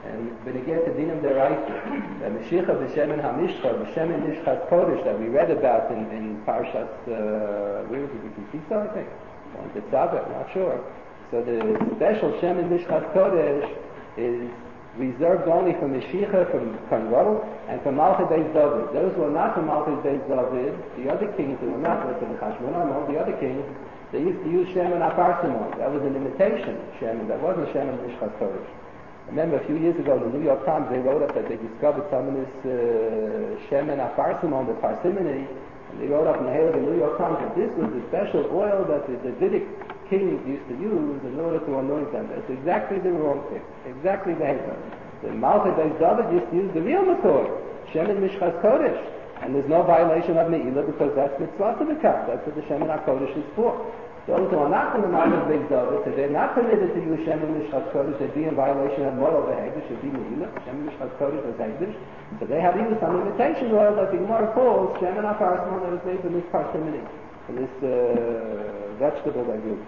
And when you get to Dinam Deraisa, the Mashiach of the Shemin HaMishcha, the Shemin Mishchat Kodesh that we read about in, in Parshas, uh, where was it, in Kisisa, I think, or in Tetzaveh, I'm not sure. So the special Shemin Mishchat Kodesh is reserved only for Mashiach, from Kohen Gadol, and for Malchei Beis David. Those who are not from Malchei Beis David, the other kings who were not, for the Chashmonaim, all the other kings, they used to use Shemin Aparsimon. That was an imitation Shemin. That wasn't Shemin Mishchat Kodesh. I remember a few years ago in the New York Times, they wrote up that they discovered some of this uh, Shemin Aparsimon, the parsimony, and they wrote up in the Hail of the New York Times that this was the special oil that the Davidic kings used to use in order to anoint them. That's exactly the wrong thing. Exactly the Hail. The Malchei Beis David used to use the real Makor, Shemin Mishchat Kodesh. And there's no violation of Me'ilah because that's mitzvah to the cup. That's what the Shemin HaKodesh is for. Those who are not from the Malchei Beis David, so they're not permitted to use Shemin Mishchat Kodesh, they'd be in violation of Moral Behegdish, should be Me'ilah. Shemin Mishchat Kodesh was Hegdish. So they have to use some imitation oil that the Gemara calls Shemin HaParsimon that was made from this parsimony, from this uh, vegetable that you.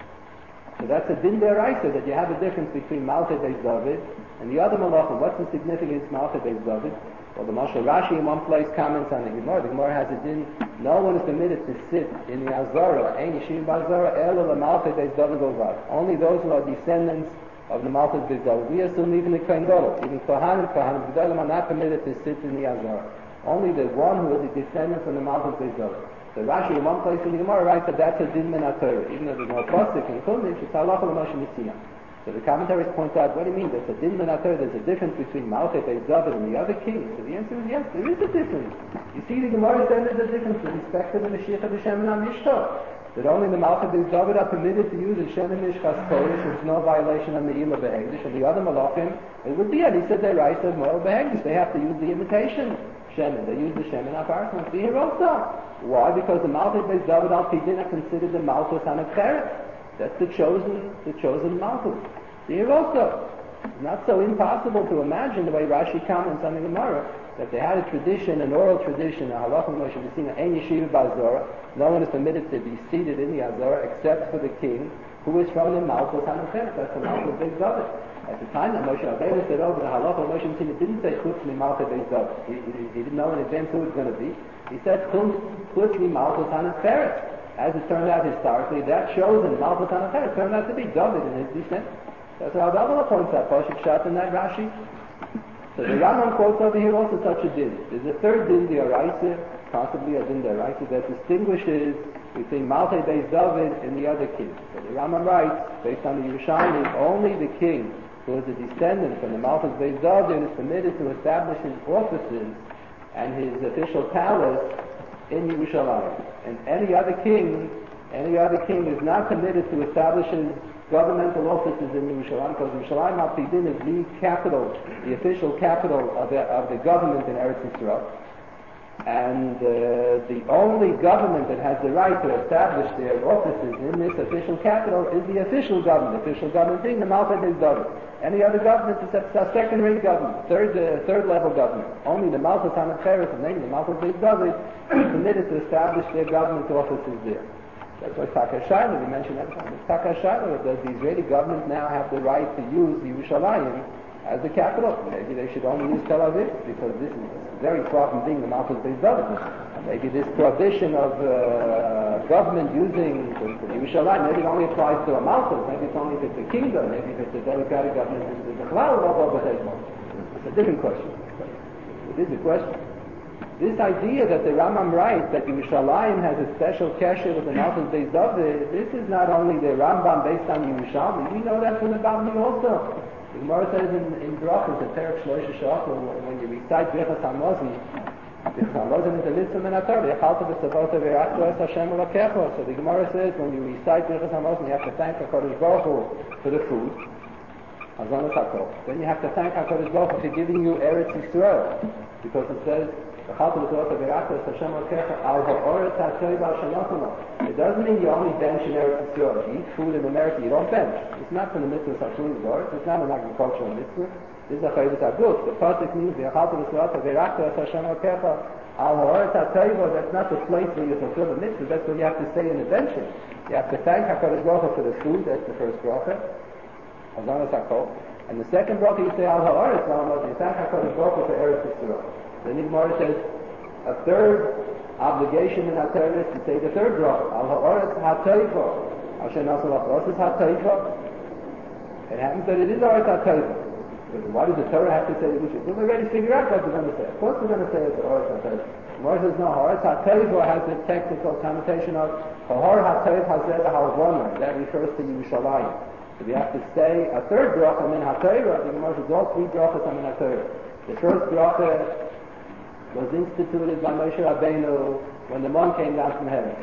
So that's a din deraisa, that you have a difference between Malchei Beis David and the other malachim. What's the significance of Malchei Beis David? Well, the Mashal Rashi in one place comments on the Gemara. The Gemara has a din, no one is permitted to sit in the Azara, Ein Yeshivim B'Azara, Ela L'Malchei Beis David Govad. Only those who are descendants of the Malchei Beis David. We assume even the Kohen Gadol, even Kohanim, Kohanim Gedolim are not permitted to sit in the Azara. Only the one who is a descendant from the Malchei Beis David. So Rashi in one place in the Gemara writes that that's a din min HaTorah. Even though there's no pasuk in Chumash, it's halacha l'Moshe Mitziyah. So the commentaries point out, what do you mean? There's a din min HaTorah, there's a difference between Malchei Beis David and the other kings. So the answer is yes, there is a difference. You see, the Gemara says there's a difference with respect to the Mashiach of the Shemin HaMishcha. That only the Malchei Beis David are permitted to use the Shemin Mishchat Kodesh, there's no violation of the Me'ilah Behegdish, and the other malachim, it would be, and he said they write of Moral Behegdish. They have to use the imitation Shemin. They use the Shemin HaParsimon. See here also. Why? Because the Malchei Beis David al Pidin are considered the Malchus HaNebcheret. That's the chosen, the chosen Malchus. See here also. It's not so impossible to imagine the way Rashi comments on the Gemara that they had a tradition, an oral tradition, a halacha Moshe Messina, Ein Yeshiva B'Azara. No one is permitted to be seated in the Azara except for the king, who is from the Malchus HaNebcheret. That's the Malchus Beis David. At the time that Moshe Rabbeinu said over the halacha Moshe Messina didn't say Chutz Mi Malchei Beis David. He, he, he didn't know in advance who it was going to be. He said Chutz Mi Malchus HaNebcheret. As it turned out historically, that chosen Malchus HaNebcheret turned out to be David and his descent. That's how Abba points out, Pasuk Shat in that Rashi. So the Rambam quotes over here also such a din. There's a third din, the Araisa, possibly a din, the Araisa, that distinguishes between Malchei Beis David and the other kings. So the Rambam writes, based on the Yerushalmi, only the king who is a descendant from the Malchei Beis David is permitted to establish his offices and his official palace in Yerushalayim. And any other king, any other king is not permitted to establish his governmental offices in Yerushalayim, because Yerushalayim al Pidin is the capital, the official capital of the, of the government in Eretz Yisrael. And uh, the only government that has the right to establish their offices in this official capital is the official government. Official government being the Malchei Beis David. Any other government is a second-rate government, third, uh, third-level government. Only the Malchus HaNebcheret, namely the Malchei Beis David, is permitted to establish their government offices there. That's why Taka Shaila, we mentioned that time. Taka Shaila, does the Israeli government now have the right to use Yerushalayim as the capital? Maybe they should only use Tel Aviv, because this is very far from being the Malchus Beis David. Maybe this prohibition of uh, government using Yerushalayim, maybe it only applies to a Malchus, maybe it's only if it's a kingdom, maybe if it's a democratic government, it's a cloud of It's a different question. It is a question. This idea that the Rambam writes that Yerushalayim has a special kesher with the Malchus Beis David, this is not only the Rambam based on Yerushalmi, we know that from the Bavli also. The Gemara says in, in Brachos, in Perek Shloisha Shachar, when you recite Birchas Hamazon, Birchas Hamazon is a mitzvah min HaTorah, Yechalta v'savota v'yirata es Hashem Elokecha. So the Gemara says when you recite Birchas Hamazon, you have to thank HaKadosh Baruch Hu for the food, Hazon HaKol. Then you have to thank HaKadosh Baruch Hu for giving you Eretz Yisrael, because it says, it doesn't mean you only bench in Eretz Yisrael. You eat food in America, you don't bench. It's not from the mitzvah of Hashem Lord. It's not an agricultural mitzvah. This is a chayvus aguf. The pasuk means that's not the place where you fulfill the mitzvah. That's what you have to say in the benching. You have to thank HaKadosh Baruch Hu for the food. That's the first bracha. And And the second bracha you say al ha'aretz, you thank HaKadosh Baruch Hu for Eretz Yisrael. Then the Gemara says a third obligation in HaTorah is to say the third bracha al ha'aretz ha'toiva. Hashem also what is ha'toiva? It happens that it is Aretz ha'toiva. But why does the Torah have to say it? We'll already figure out what we're going to say. Of course we're going to say it's Aretz ha'toiva. Gemara says no, Aretz ha'toiva has the technical connotation of Ha'or ha'toiv hazeh ha'alvona. That refers to Yerushalayim. So we have to say a third bracha min ha'toiva. The Gemara says all three brachas are min ha'toiva. The first bracha was instituted by Moshe Rabbeinu when the man came down from heaven.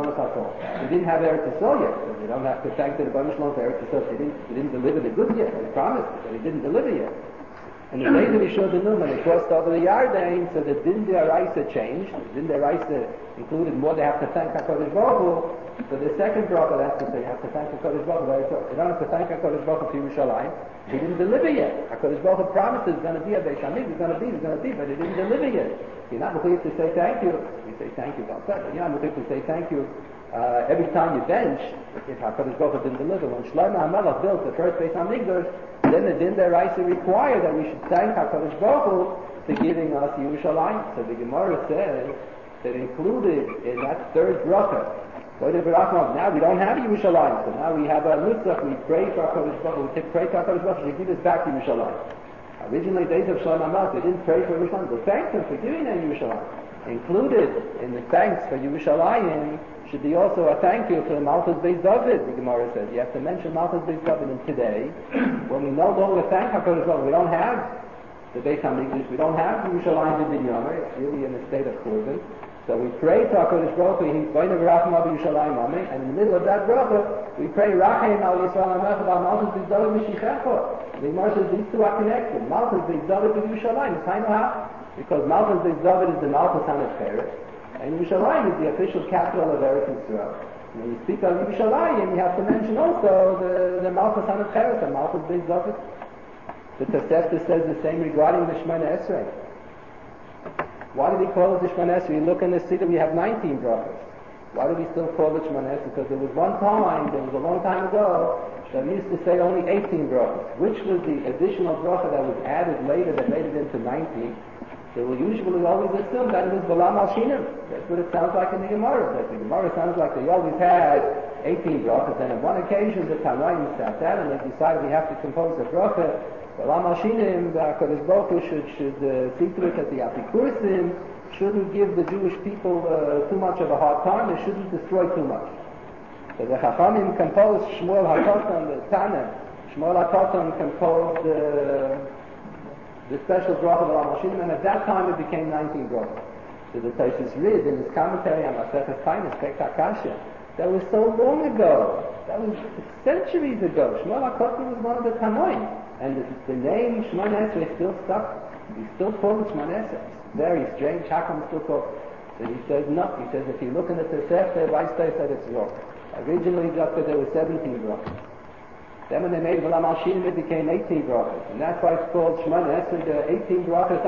He didn't have Eretz Yisrael yet. So they don't have to thank the Rebbeinu Shalom for Eretz Yisrael. He didn't, he didn't deliver the goods yet. He promised, but he didn't deliver yet. And the day that he showed the Num, when they crossed over the Yarden, so the Din D'Oraisa changed. The Din D'Oraisa included more they have to thank HaKadosh Baruch Hu. So the second bracha they have to say, you have to thank HaKadosh Baruch Hu. You don't have to thank HaKadosh Baruch Hu for Yerushalayim. He didn't deliver yet. HaKadosh Baruch Hu promised there's going to be a Beis Hamikdash, there's going to be, there's going to be, but he didn't deliver yet. You're not required to say thank you. You say thank you, God said, but you're not required to say thank you uh, every time you bench if HaKadosh Baruch Hu didn't deliver. When Shlomo HaMelech built the first Beis Hamikdash, then the Din D'Oraisa required that we should thank HaKadosh Baruch Hu for giving us Yerushalayim. So the Gemara says that included in that third bracha, now we don't have Yerushalayim, so now we have a Nusach, we pray for HaKadosh Baruch Hu, we pray to HaKadosh Baruch Hu to give us back Yerushalayim. Originally, days of Shlomo HaMelech, they didn't pray for Yerushalayim, they thanked him for giving them Yerushalayim. Included in the thanks for Yerushalayim should be also a thank you for the Malchus Beis David, the Gemara says. You have to mention Malchus Beis David, and today, when we no longer thank HaKadosh Baruch Hu, we don't have the Beis Hamikdash, we don't have Yerushalayim B'Dinyomer, it's really in a state of Churban. So we pray to HaKadosh Baruch Hu, He's Boina V'Racham Abu Yerushalayim Amen, and in the middle of that bracha, we pray Rachem Al Yisrael HaMelech Al Malchus Beis David V'Shichecha. The Gemara says these two are connected. Malchus Beis David V'Yerushalayim. How know how? Because Malchus Beis David is the Malchus HaNeferet, and Yerushalayim is the official capital of Eretz Yisrael. When you speak of Yerushalayim, you have to mention also the, the Malchus HaNeferet, the Malchus Beis David. The Tosefta says the same regarding the Shemona Esrei. Why do we call it the Shemona Esrei? You look in the city, we have nineteen brachas. Why do we still call it Shemona Esrei? Because there was one time, there was a long time ago, that we used to say only eighteen brachas. Which was the additional bracha that was added later that made it into nineteen? They will usually always assume that it was Balam al Shinim. That's what it sounds like in the Gemara. That the Gemara sounds like they always had eighteen brachas, and on one occasion the Tanoim sat down and they decided we have to compose a bracha. Balam al Shinim, the HaKadosh Baruch Hu should, should uh, see to it that the Apikursim shouldn't give the Jewish people uh, too much of a hard time, they shouldn't destroy too much. So the Chachamim composed Shmuel HaKoton, the Tana, Shmuel HaKoton composed uh, the special bracha of Balam al Shinim, and at that time it became nineteen brachas. So the Tosfos Rid in his commentary on Maseches Tainis, Pek Hakashya, that was so long ago, that was centuries ago. Shmuel HaKoton was one of the Tanoim. And the, the name Shemona Esrei is still stuck. He still called it Shemona Esrei. It's very strange. How come it's still called? So he says no. He says if you look in the Tosefta, Weistai said it's wrong. Originally, just that there were seventeen brachas. Then when they made Balam al Shinim, it became eighteen brachas, and that's why it's called Shemona Esrei. There are eighteen brachas.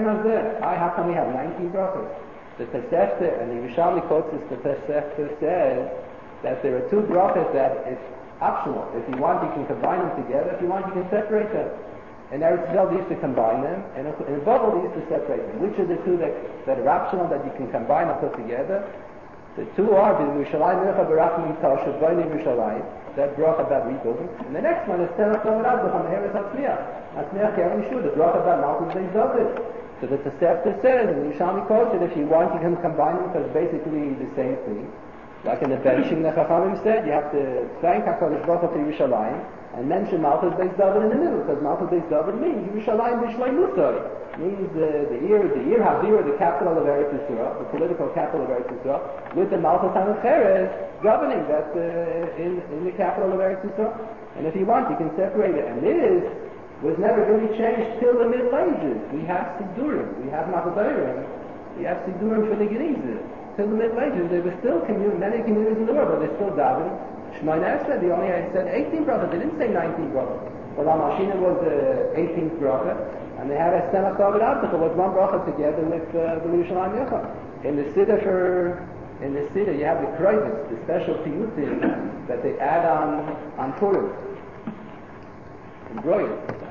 I how come we have nineteen brachas? The Tosefta and the Yerushalmi quotes this. The Tosefta says that there are two brachas that it's optional. If you want, you can combine them together. If you want, you can separate them. In Eretz Yisrael, they used to combine them, and in Babel, they used to separate them. Which are the two that, that are optional that you can combine and put together? The two are the Yerushalayim Mircha Barachim Yitah Shadvayim Yerushalayim. That bracha about rebuilding, and the next one is Terach Lamed on the Heres Hatzmiach. Hatzmiach Keren Yeshua. The bracha about Malchus Beis David. So the Tosefta says, and the Yerushalmi quotes it, if you want, you can combine them because basically the same thing. Like in the benching, the Chachamim said, you have to thank HaKadosh Baruch Hu for Yerushalayim and mention Malchus Beis David in the middle, because Malchus Beis David means Yerushalayim B'Shleimutai. Means uh, the ear, the ear Havira, the capital of Eretz Yisrael, the political capital of Eretz Yisrael, with the Malchus HaNeferet governing that uh, in, in the capital of Eretz Yisrael. And if you want, you can separate it. And this was never really changed till the Middle Ages. We have Sidurim, we have Machaberim, we have Sidurim for the Gerizim. Till the Middle Ages, there were still commun- many communities in the world, but they're still davening. Shemona Esrei, they only had said eighteen brachas, they didn't say nineteen brachas. Balam al Shinim was the uh, eighteenth bracha, and they had a Semach David Abdach, was one bracha together with uh, the Yerushalayim Yocham. In the Siddur for, in the Siddur, you have the Kroivus, the special piyutim that they add on, on Purim. Embroidered.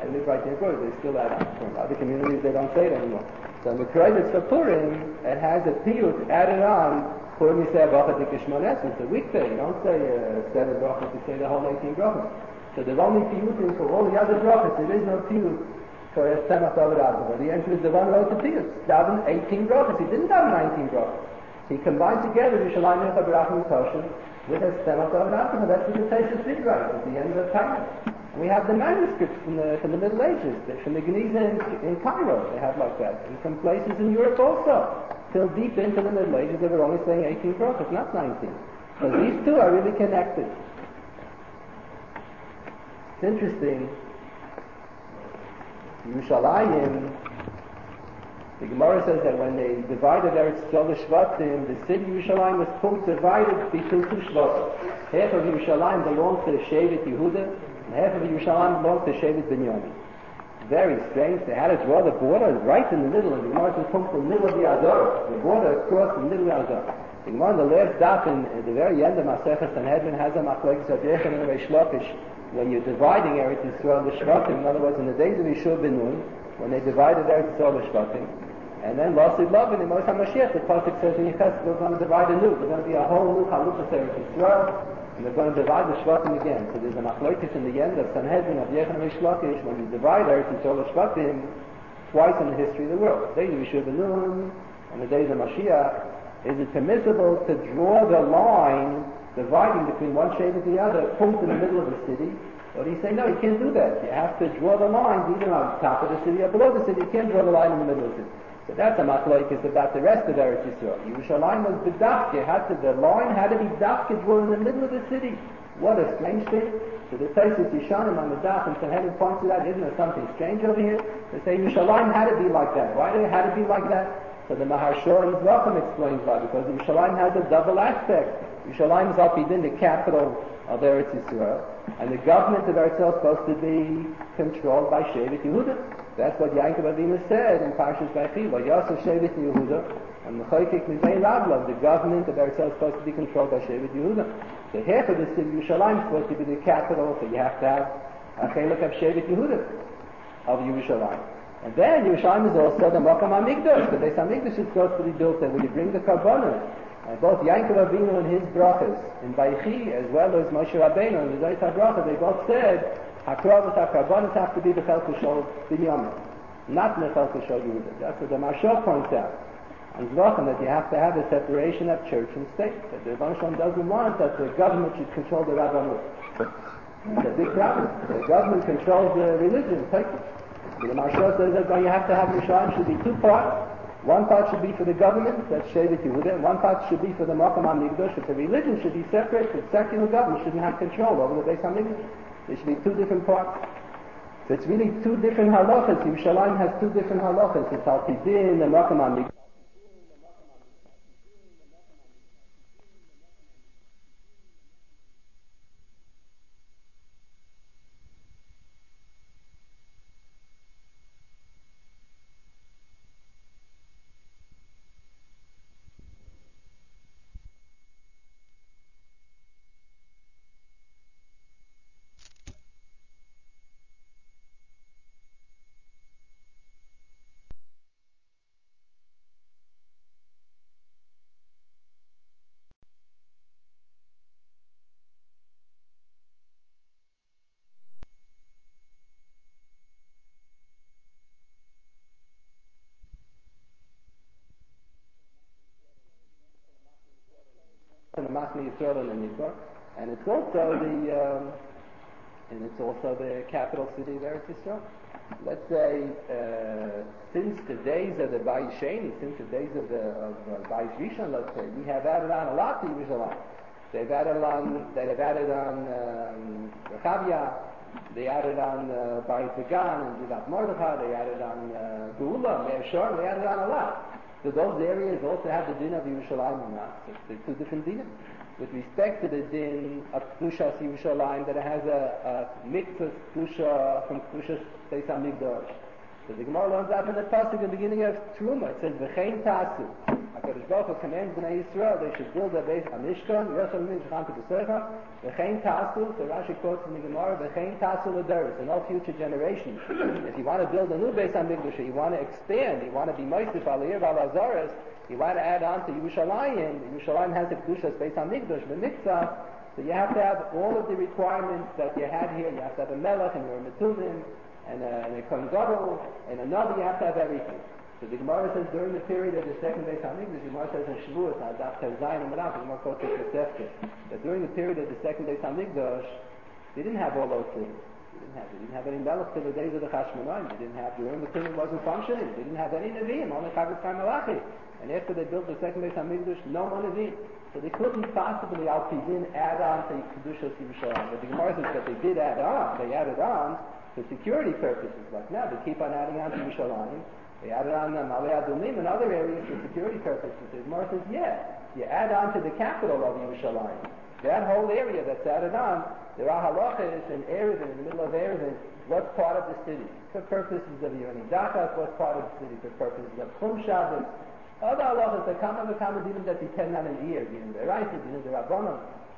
I live right near Purim. They still add on. From other communities, they don't say it anymore. So Mekroides for Purim, it has a piyut added on. Purim, you say Bracha Dikishmones. It's a weekday. You don't say uh, seven brachas. You say the whole eighteen brachas. So there's only piyutim for all the other brachas. There is no piyut for a Semach David. But the answer is the one wrote the piyut. Daven eighteen brachas. He didn't daven nineteen brachas. He combined together Yerushalayim Mincha Berachim Toshin with a Semach David. That's what the Tesis did right at the end of time. We have the manuscripts from the, from the Middle Ages, from the Geniza in, in Cairo, they have like that, and from places in Europe also. Till deep into the Middle Ages, they were only saying eighteen brachas, not nineteen. So these two are really connected. It's interesting. Yerushalayim, the Gemara says that when they divided Eretz Yisrael the Shvatim, the city Yerushalayim was put divided between two Shvatim. Half of Yerushalayim belonged to Shevet Yehuda, half of Yerushalayim belonged to Shevet Binyamin. Very strange. They had to draw the border right in the middle, and the Gemara says, "Come from the middle of the Azor." The border across the middle of the Azor. The Gemara in the last daf, in at the very end of Masechah Sanhedrin, has a machlokes of Yechon and Reish Lakish. When you're dividing Eretz Yisrael the Shvatim, in other words, in the days of Yeshua ben Nun, when they divided Eretz Yisrael the Shvatim, and then Lasid Love in the Moshe HaMashiach, the pasuk says in Yecheskel, we're going to divide anew. There's going to be a whole new Chalukas Eretz Yisrael. And they're going to divide the Shvatim again. So there's a machlokes in the end of Sanhedrin of Yechon and Reish Lakish when you divide Eretz Yisrael the Shvatim twice in the history of the world. The days of Yeshua ben Nun and the days of Mashiach. Is it permissible to draw the line dividing between one shade and the other, point in the middle of the city? Or do you say, no, you can't do that. You have to draw the lines either on top of the city or below the city. You can't draw the line in the middle of the city. So that's a machlokes about the rest of Eretz Yisrael. Yerushalayim was bedafke. Had to, the line had to be dafke drawn in the middle of the city. What a strange thing. So the Tesis Yishanim on the daf and Sanhedrin points to that. Isn't there something strange over here? They say Yerushalayim had to be like that. Why did it have to be like that? So the Maharshor in Zvachim explains why. Because Yerushalayim has a double aspect. Yerushalayim is Alpidin, the capital of Eretz Yisrael. And the government of Eretz Yisrael is supposed to be controlled by Shevet Yehuda. That's what Yaakov Avinu said in Parshas Vayechi. Yosef Shevet Yehuda and the Chaytik Mizei Ravlav, the government of Eretz Yisrael is supposed to be controlled by Shevet Yehuda. So half of the city of Yerushalayim is supposed to be the capital, so you have to have a chelik of Shevet Yehuda of Yerushalayim. And then Yerushalayim is also the Makam HaMikdash. The Beis HaMikdash is supposed to be built there where you bring the Karbonos. And both Yaakov Avinu and his brachas in Vayechi, as well as Moshe Rabbeinu and the Zayis HaBracha, they both said Hakravos HaKarbonos have to be the Chelko Shol Binyamin, not the Chelko Shol Yehuda. That's what the Maharshal points out on Zvachim, that you have to have a separation of church and state. That the Rebbeinu Shalom doesn't want that the government should control the Rabbanut. It's a big problem. The government controls the religion. Take it. The Maharshal says that you have to have Yerushalayim should be two parts. One part should be for the government, that's Shevet Yehuda, and one part should be for the Makam HaMikdash, but the religion should be separate, the secular government shouldn't have control over the Beis HaMikdash. There should be two different parts. So it's really two different halachas. Yerushalayim has two different halachas. It's Al-Tidin, the Makam HaMikdash. And the Machne Yisrael and the Nidbar, and it's also the um, and it's also the capital city of Eretz Yisrael. Let's say uh, since the days of the Bayis Sheni, since the days of the of uh, Bayis Rishon, let's say we have added on a lot to Yerushalayim. They've added on, they have added on um, Rechavia, they added on uh, Bayis Vegan and Jivat Mordechai, they added on uh, Geula, Meir Shor, they added on a lot. So those areas also have the din of Yerushalayim or not. So they're two different dinim. With respect to the din of Kedushas Yerushalayim, that it has a, a mitzvah Kedusha from Kedushas Beis HaMikdash. So the Gemara learns out in the pasuk at the beginning of Truma. It says, "V'chein tasu." HaKadosh Baruch Hu commands Bnei Yisrael they should build a base, a Mishkan, Yosel Min Shechan B'Secha, V'chein Tasu, the Rashi quotes in the Gemara, V'chein Tasu L'Deres, in all future generations. If you want to build a new base on Mikdash, you want to expand, you want to be Moisif Aliyah Valazaris, you want to add on to Yerushalayim, Yerushalayim has the Kedushas based on Mikdash, the Mitzvah, so you have to have all of the requirements that you had here. You have to have a Melech, and you're a Metunim, and a, and a Kohen Gadol, and another, you have to have everything. So the Gemara says during the period of the second Beis Hamikdash, the Gemara says in Shavuos, Adaf Terzayin and Menach, the Gemara quotes it Tosefta, that during the period of the second Beis Hamikdash, they didn't have all those things. They didn't have, they didn't have any Melech till the days of the Chashmonaim. They didn't have, the Urim Kingdom wasn't functioning. They didn't have any Nevi'im, only Chavetz Chaim Malachi. And after they built the second Beis Hamikdash, no more Nevi'im. So they couldn't possibly, Al Pidin, add on to Kedushas Yerushalayim. But the Gemara says that they did add on. They added on for security purposes. Like now, they keep on adding on to Yerushalayim. They added on the Malei Adumim and other areas for security purposes. The Gemara says, yeah, you add on to the capital of Yerushalayim. That whole area that's added on, there are halachas in Erevin, in the middle of Erevin, what's part of the city. For purposes of Yerani Dachas, what's part of the city. For purposes of Chum Shabbos. Other halachas, the Kama V'Kama Dinim that depend on an ear, Dinim Deraisa, Dinim Derabbanan.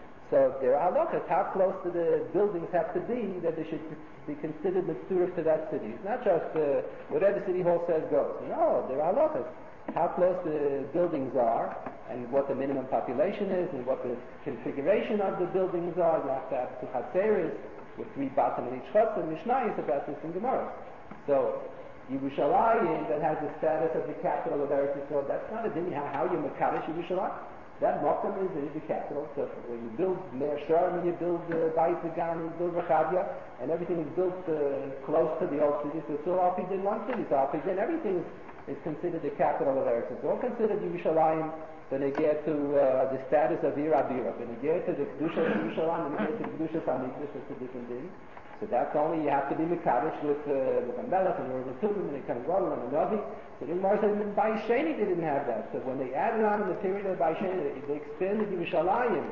So there are halachas, how close to the buildings have to be that they should be considered mitzurif to that city. It's not just uh, whatever City Hall says goes. No, there are halachas. How close the buildings are, and what the minimum population is, and what the configuration of the buildings are. You have to have two chatzeres with three batim in each chutzner. Mishnah is about this in Gemara. So Yerushalayim, that has the status of the capital of Eretz Yisrael, that's not a din how, how you mekadosh Yerushalayim. That Mokum is, is the capital. So when you build Meir Shar, when you build uh, Beit Vegan, you build Rechadia, and everything is built uh, close to the old city, so it's all Al Pidin one city. So Al Pidin, everything is, is considered the capital of Eretz. It's all considered Yerushalayim when they get to uh, the status of Ir Abira. When they get to the Kedusha of Yerushalayim, when they get to the Kedusha of Hamikdash, it's a different thing. So that's only, you have to be Mekadosh with, uh, with a Melech and a Turim and a Kangadol and a Navi. So the Gemara says in Baisheni they didn't have that. So when they added on in the period of Baisheni, they, they expanded Yerushalayim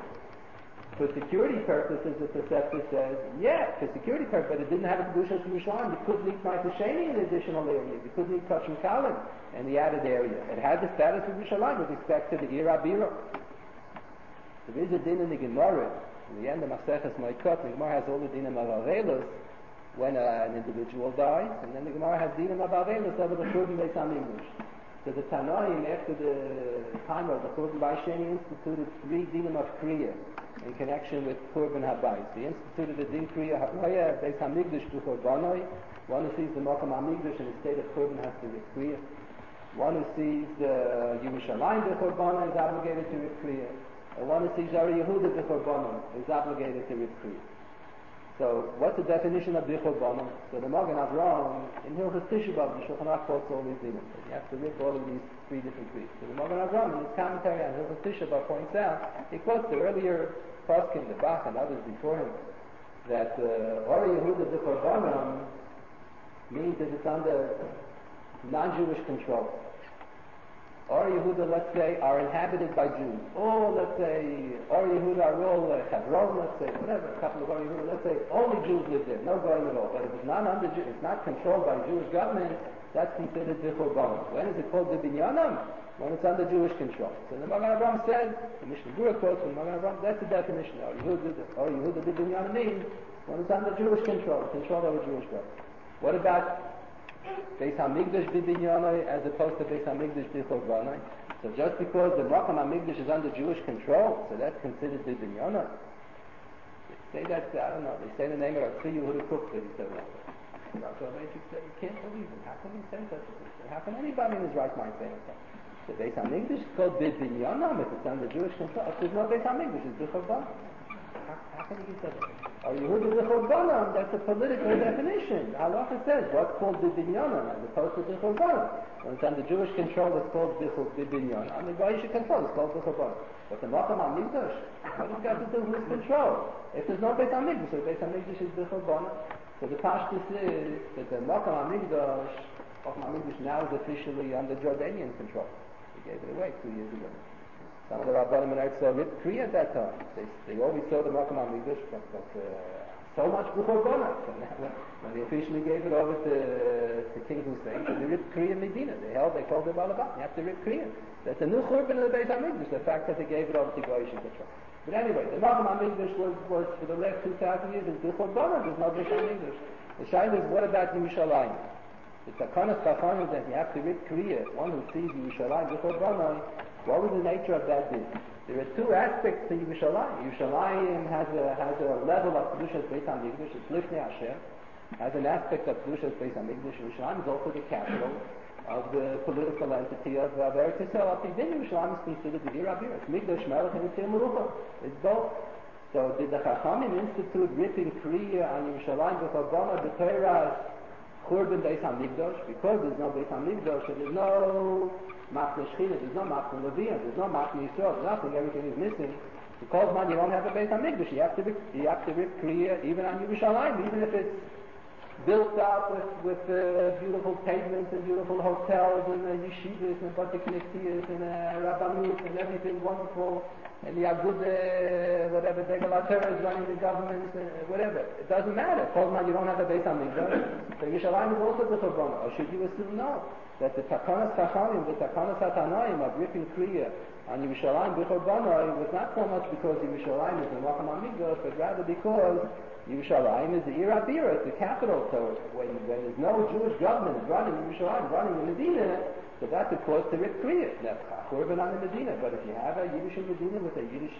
for security purposes, the Tosefta says, yeah, for security purposes, but it didn't have a Kedusha of Yerushalayim. They couldn't need Baisheni in the additional area. They couldn't need Kashim Kalim in the added area. It had the status of Yerushalayim with respect to the Ir Abira. So there is a din in the Gemara. In the end of Maseches Moikot, the Gemara has all the dinim of Avelos when uh, an individual dies, and then the Gemara has dinim of Avelos over the Churban Beis Hamikdash. So the Tanoim, after the time of the Churban Baisheni, instituted three dinim of Kriya in connection with Churban Habayis. They instituted the din Kriya Habayah Beis Hamikdash to Churbanoi. One who sees the Mokum Hamikdash in the state of Churban has to read Kriya. One who sees the Yerushalayim to Churbanoi is obligated to read Kriya. And one who sees Ari Yehuda B'Churbanim is obligated to read. So, what's the definition of B'Churbanim? So the Magen Avraham, in Hilchos Tisha B'Av, the Shulchan Aruch quotes all these dinim. You have to read all of these three different creeds. So the Magen Avraham, in his commentary on Hilchos Tisha B'Av, points out, he quotes the earlier Poskim, the Bach, and others before him, that uh, Ari Yehuda B'Churbanim means that it's under non-Jewish control. Or Yehuda, let's say, are inhabited by Jews. Or let's say, Or Yehuda are all uh, Hebron, let's say, whatever, a couple of Or Yehuda, let's say, only Jews live there, no Goyim at all. But if it's not under, it's not controlled by Jewish government, that's considered B'Churbanim. When is it called B'Binyanim? When it's under Jewish control. So the Magen Avraham said, the Mishnah Berurah quotes from Magen Avraham, that's the definition. Or Yehuda, Or Yehuda B'Binyanim means when it's under Jewish control, control over Jewish government. What about Beis Hamikdash B'Binyanai as opposed to Beis Hamikdash B'Churbanai? So just because the Mokum Hamikdash is under Jewish control, so that's considered B'Binyanai. They say that, I don't know, they say the name of Rabbi Yehuda Kuk that he said that. So you can't believe it. How can he say such a thing? How can anybody in his right mind say that? The Beis Hamikdash is called B'Binyanai if it's under Jewish control. If there's no Beis Hamikdash, it's B'Churbanai. How, how can he say that? Or Yehuda B'Churbanim, that's a political definition. Halacha says what's called B'Binyanim as opposed to B'Churbanim. When it's under Jewish control, it's called B'Binyanim. Under Goyish control, it's called B'Churbanim. But the Mokum Hamikdash, what does it got to do with control? If there's no Beis Hamikdash, so Beis Hamikdash is B'Churbanim. So the Pashtus is that the Mokum Hamikdash, Mokum Hamikdash now is officially under Jordanian control. They gave it away two years ago. Some of the Rabbanim and Eretz Yisrael ripped free at that time. They, they always saw the Mokum Hamikdash, but, but uh, so much B'Churbanim. So now, when, when they officially gave it over to to King Hussein, so they ripped Kriya Medina. They held, they called it Balabat. You have to rip Kriya. That's a new churban of the Beis HaMikdash, the fact that they gave it over to Goyish control. But anyway, the Malcham HaMikdash was, was for the last two thousand years, is Bichor Bana, there's no Beis HaMikdash. The Shaila is, what about Yerushalayim? The Takanas Chachamim that you have to rip Kriya, one who sees Yerushalayim, Bichor Bana, what was the nature of that din? There are two aspects to Yerushalayim. Yerushalayim has a, has a level of Kedushas Beis HaMikdash, it's Lifnei Hashem, has an aspect of Kedushas Beis HaMikdash. Yerushalayim is also the capital of the political entity of, of Eretz Yisrael. Then Yerushalayim is considered the Ir HaBir. It's Mikdash Melech and Tzir Merucha. It's both. So did the Chachamim institute ripping Kriya on Yerushalayim Bichor Bana b'Torah Churban Beis HaMikdash? Because there's no Beis HaMikdash, so there's no Machne Shechina, there's no Machne Leviyah, there's no Machne Yisrael, there's nothing, everything is missing. Because, man, you don't have a Beis HaMikdash. You have to rip, you have to rip Kriya even on Yerushalayim, even if it's built up with, with uh, beautiful pavements and beautiful hotels and uh, yeshivas and bati knesiyas and uh, rabbanut and everything wonderful, and the agud, uh, whatever, Degalater is running the government, uh, whatever. It doesn't matter. Kolman, you don't have a Beis HaMikdash. So Yerushalayim is also the Churban. Or should you assume no? That the Takanas Chachamim, the Takanas Hatanoim of ripping Kriya on Yerushalayim Bichor Bana was not so much because Yerushalayim is the Malcham HaMikdash, but rather because Yerushalayim is the Ir HaBir, it's the capital. So when, when there's no Jewish government running in Yerushalayim, running in Medina, so that's a cause to rip Kriya. That's Churban on the Medina. But if you have a Yiddish in Medina with a Yiddish,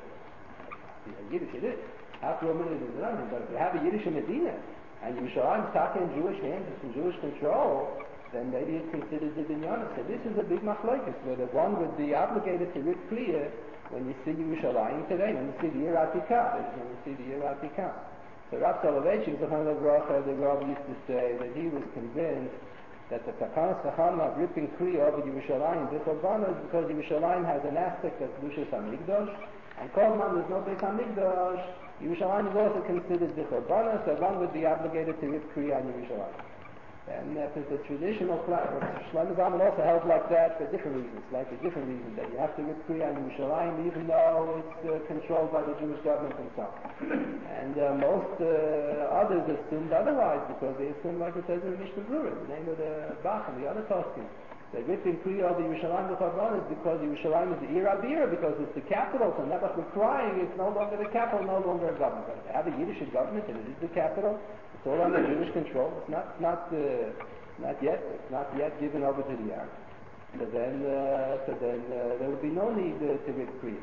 uh, Yiddish it is, after a minute is running, but if you have a Yiddish in Medina, and Yerushalayim is talking in Jewish hands, it's in Jewish control, then maybe it's considered the Binyanis. So this is a big machlokes, whether one would be obligated to rip Kriya when you see Yerushalayim today, when you see the Ir Atikah, when you see the Ir Atikah. So Rav Soloveitchik, the Rav used to say that he was convinced that the Takanas Chachamim of ripping Kriya over Yerushalayim Bichor Bana is because Yerushalayim has an aspect of Kedushas HaMikdash, and Kolman there's no Beis HaMikdash. Yerushalayim is also considered Bichor Bana, so one would be obligated to rip Kriya on Yerushalayim. And that is the traditional class. Shlomo Zalman also held like that for different reasons, like a different reason, that you have to rip Kriya on Yerushalayim even though it's uh, controlled by the Jewish government and so on. And uh, most uh, others assumed otherwise, because they assumed, like it says in Mishnah Berurah, the name of the Bach and the other Toskim, that ripping Kriya over Yerushalayim Bichor Bana is because Yerushalayim is the Ir HaBir, because it's the capital, so Nebuch was crying, it's no longer the capital, no longer a government. But if they have a Yiddish government and it is the capital, it's all under Jewish control. It's not, not, uh, not yet. It's not yet given over to the Arabs. So then, uh, so then uh, there would be no need uh, to rip Kriya.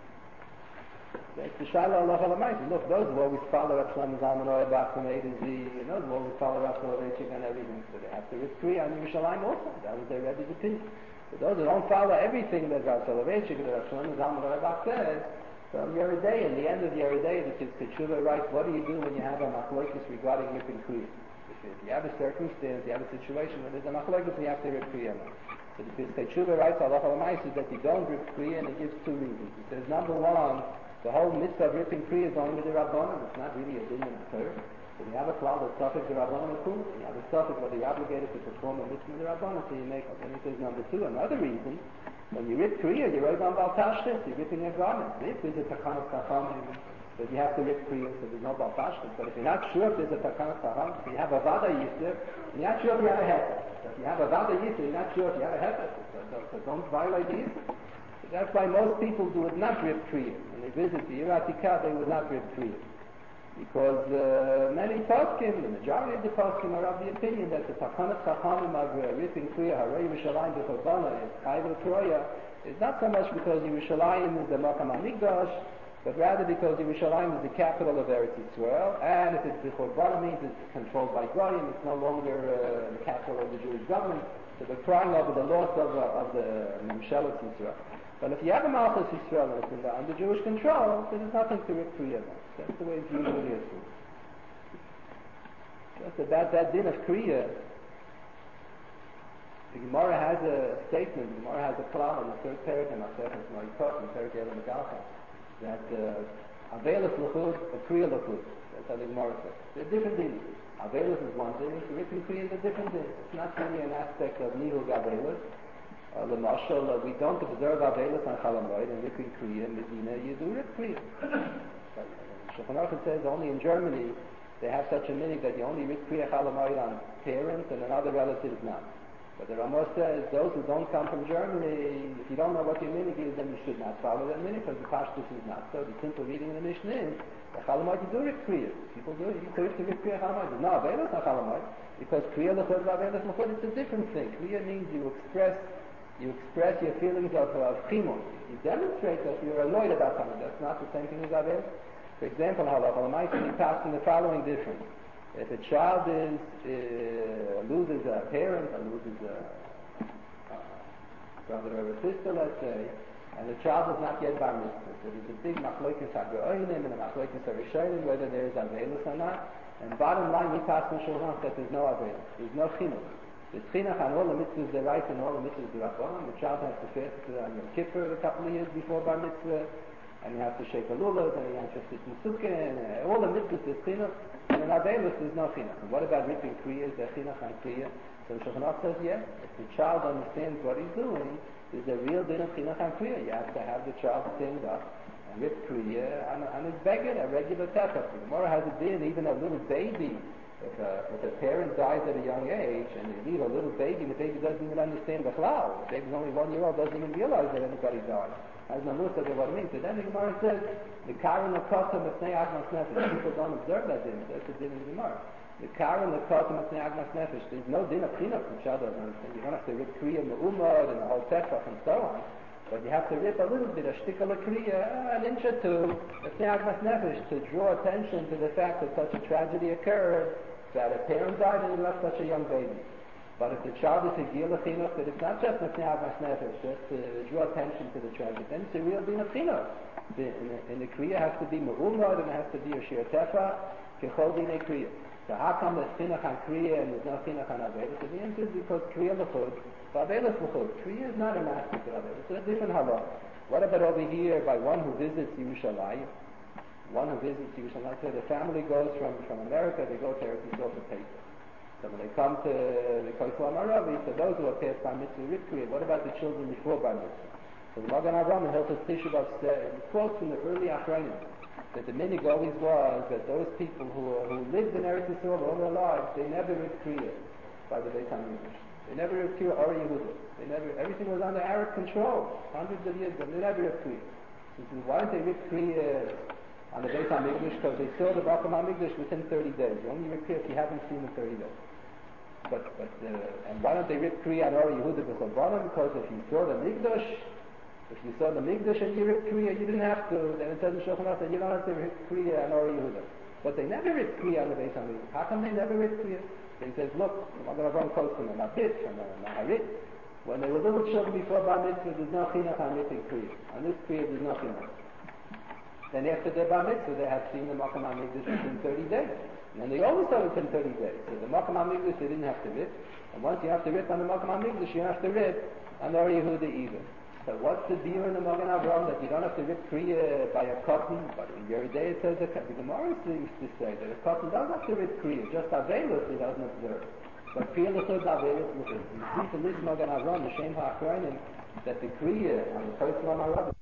That's the Shaila Allah Alamayim. Look, those who always follow Rav Shlomo Zalman Auerbach from A to Z, you know, who always follow Rav Soloveitchik and everything. So they have to rip Kriya on Yerushalayim also. That was their Rebbe's opinion. But those who don't follow everything that Rav Soloveitchik and Rav Shlomo Zalman Auerbach says, from Yeridei, in the end of Yeridei, the Teshuva writes, what do you do when you have a machlokes regarding ripping Kriya? If you have a circumstance, you have a situation where there's a machlokes, you have to rip Kriya. So the Teshuva writes, Allah Alamayim says that you don't rip Kriya, and it gives two reasons. He says, number one, the whole mitzvah of ripping Kriya is only with the Rabbanon. It's not really a din in the Torah. So you have a cloud that's suffix the Rabbanon Akum, you have a suffix where you're obligated to perform a mitzvah with the Rabbanon, so you make it. And he says, number two, another reason, when you rip Kriya, you're right on Bal Tashkis, you're ripping a garment. This is a Takanas Chachamim, but you have to rip Kriya, so there's no Bal Tashkis. But if you're not sure if there's a Takanas Chachamim, if you have a Vada Yisr, you're not sure if you have a Hefer. So if you have a Vada Yisr, you're not sure if you have a Hefer. So, so, so don't violate the Yisr. So that's why most people do would not rip Kriya. When they visit the Ir Atikah, they would not rip Kriya. Because uh, many poskim, the majority of the poskim are of the opinion that the Takanas Chachamim of uh, ripping Kriya, Harei Yerushalayim Bichor Bana, is Chayv Troya, is not so much because Yerushalayim is the Malcham HaMikdash, but rather because Yerushalayim is the capital of Eretz Yisrael, and if it's Bichor Bana means it's controlled by Goyim, it's no longer uh, the capital of the Jewish government, so they're crying over the loss of, uh, of the Memshelet Yisrael. But if you have a Malchus Yisrael and it's under Jewish control, then there's nothing to rip Kriya about. That's the way it's usually assumed. Just about that din of Kriya, the Gemara has a statement, the Gemara has a klal in the third paragraph, in Masechet Ma'ikot, in the third paragraph of Megalcha, that Avelis L'chud, a Kriya L'chud. That's how the Gemara says. They're different dins. Avelis is one thing, ripping Kriya is a different din. It's not really an aspect of Nihul Avelis. Uh, the Mashal, uh, we don't observe Avelis on Chalamoid and ripping Kriya in Medina, you do rip Kriya. Shulchan Aruch says only in Germany they have such a minig that you only read Kriya Chalamoid on parents and on other relatives not. But the Ramah says those who don't come from Germany, if you don't know what your minig is, then you should not follow that minig because the Pashtus is not. So the simple reading in the Mishnah is the Chalamoid you do read Kriya. People do it. You could read Kriya Chalamoid. No, Avelos not Chalamoid because Kriya L'chud Avelos L'chud it's a different thing. Kriya means you express you express your feelings of of chimun. You demonstrate that you're annoyed about something. That's not the same thing as Avelos. For example, Halacha L'maisa we pass in the following difference. If a child is uh, loses a parent or loses a uh, brother or a sister, let's say, and the child is not yet bar mitzvah, so there's a big machlokes hagoyim and a machlokes harishonim whether there is avelus or not. And bottom line, we pass in Shulchan that there's no avelus, there's no chinuch. There's chinuch on all the mitzvahs the right and all the mitzvahs the rabbanon. The child has to fast on Yom Kippur a couple of years before bar mitzvah, and you have to shake a lulav, and you have to sit in sukkah, and uh, all the mitzvahs is chinuch. And in Avelis there's no chinuch. And what about ripping kriya? Is there chinuch on kriya? So the Shulchan Aruch says yes. If the child understands what he's doing, there's a real din of chinuch on kriya. You have to have the child stand up and rip kriya on, on his beggar, a regular tefah. The Gemara has a din, even a little baby. If a, if a parent dies at a young age and they leave a little baby, the baby doesn't even understand the cloud. The baby's only one year old, doesn't even realize that anybody died. Has no musa of what it means. So then the Gemara says, the karan of kotam of snei agmas nefesh. People don't observe that din. That's the din of the Gemara. The karan of kotam of snei agmas nefesh. There's no din of chinuch from child doesn't understand. You don't have to rip kriya me'umad and the whole tefach and so on. But you have to rip a little bit, a shtikal of kriya, an inch or two, of snei agmas nefesh, to draw attention to the fact that such a tragedy occurred, that a parent died and he left such a young baby. But if the child is a gil of chinuch, that it's not just nefnei agmas nefesh, just to draw attention to the tragedy, then it's a real din of chinuch. The, in, the, in the kriya has to be me'umad and it has to be a shir tefa, kechol dinei kriya. So how come there's chinuch on kriya and there's no chinuch on avelis? So the answer is because kriya l'chud, avelis l'chud. Kriya is not an aspect of avelis. It's a different halach. What about over here by one who visits Yerushalayim? One who visits Yerushalayim, so the family goes from, from America, they go to Eretz Yisrael for Pesach. So when they come to the Kotel Amaravi, so those who are passed by mitzvah rip kriya, what about the children before bar mitzvah? So the Magen Avraham in Hilchos Tisha B'Av said, quotes from the early Achronim, that the minig always was that those people who who lived in Eretz Yisrael all their lives, they never rip kriya by the Beit HaMikdash. They never rip kriya or Yehuda. They never, everything was under Arab control, hundreds of years ago. They never rip kriya. So why didn't they rip kriya on the Beit HaMikdash? Because they saw the Beit HaMikdash within thirty days. You only rip kriya if you haven't seen in thirty days. But, but, uh, and why don't they rip kriya on Or Yehuda b'Chorbanim? Because if you saw the Mikdash, if you saw the Mikdash and you rip kriya, you didn't have to. Then it says in Shulchan Aruch that you don't have to rip kriya on Or Yehuda. But they never rip kriya on the Beit HaMikdash. How come they never rip kriya? They says, look, I'm going to run close to them. A bit from a Maharit. When they were little children before Bar Mitzvah, there's no chinuch on ripping kriya. On this kriya, there's no chinuch. Then after their Bar Mitzvah, they have seen the Makam HaMikdash within thirty days. And they always saw it within thirty days. So the Makam HaMikdash, they didn't have to rip. And once you have to rip on the Makam HaMikdash, you have to rip on Or Yehuda either. So what's the deal in the Magen Avraham that you don't have to rip kriya by a cotton? But in your day it says that the Gemara used to say that a cotton doesn't have to rip kriya. Just Avelis he doesn't observe. But kriya l'chud Avelis l'chud. You see from this Magen Avraham, the Shem HaAchronim, that the kriya on the first one are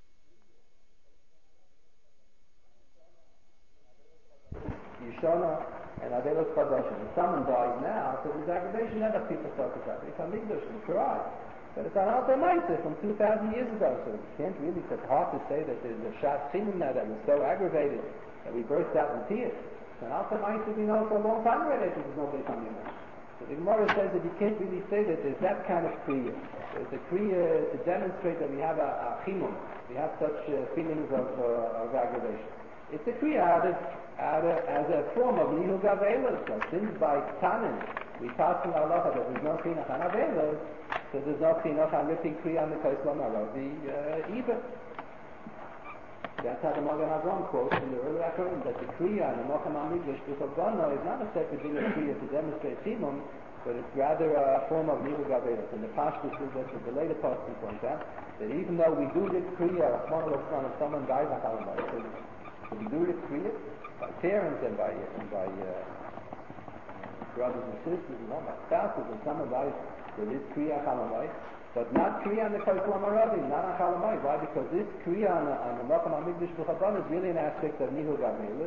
Yishona and Avelos Chadashim. If someone dies now, so there's aggravation that people talk about. It's a Mikdash and cry. But it's an Alter Ma'aseh from two thousand years ago, so you can't really, it's hard to say that there's a Shas Chinam now that was so aggravated that we burst out in tears. It's an Alter Ma'aseh we know for a long time already that there's no Beit HaMikdash. So the Gemara says that you can't really say that there's that kind of kriya. There's a kriya to demonstrate that we have a, a chimum, we have such uh, feelings of, uh, of aggravation. It's a kriya out of, out of, as a form of nihul gavelos. So since by Tanin we pass from halacha that there's no chinuch on avelos, so there's no chinuch on ripping kriya on the Kotel Amaravi uh, either. That's how the Magen Avraham quotes in the early Achronim that the kriya on the Makam HaMikdash b'Chorbanim is not a separate thing of kriya to demonstrate chimum, but it's rather a form of nihul gavelos. And the Pashtus is that the later Pashtus points out that even though we do rip kriya, if someone dies on Halamai, so we do rip kriya by parents and by and by uh, brothers and sisters and all by spouses, and someone dies, there is kriya Halamai, but not kriya on the Kotel Amaravi, not on Halamai. Why? Because this kriya on the, on the Makam HaMikdash b'Chorbanim is really an aspect of nihul gavelos,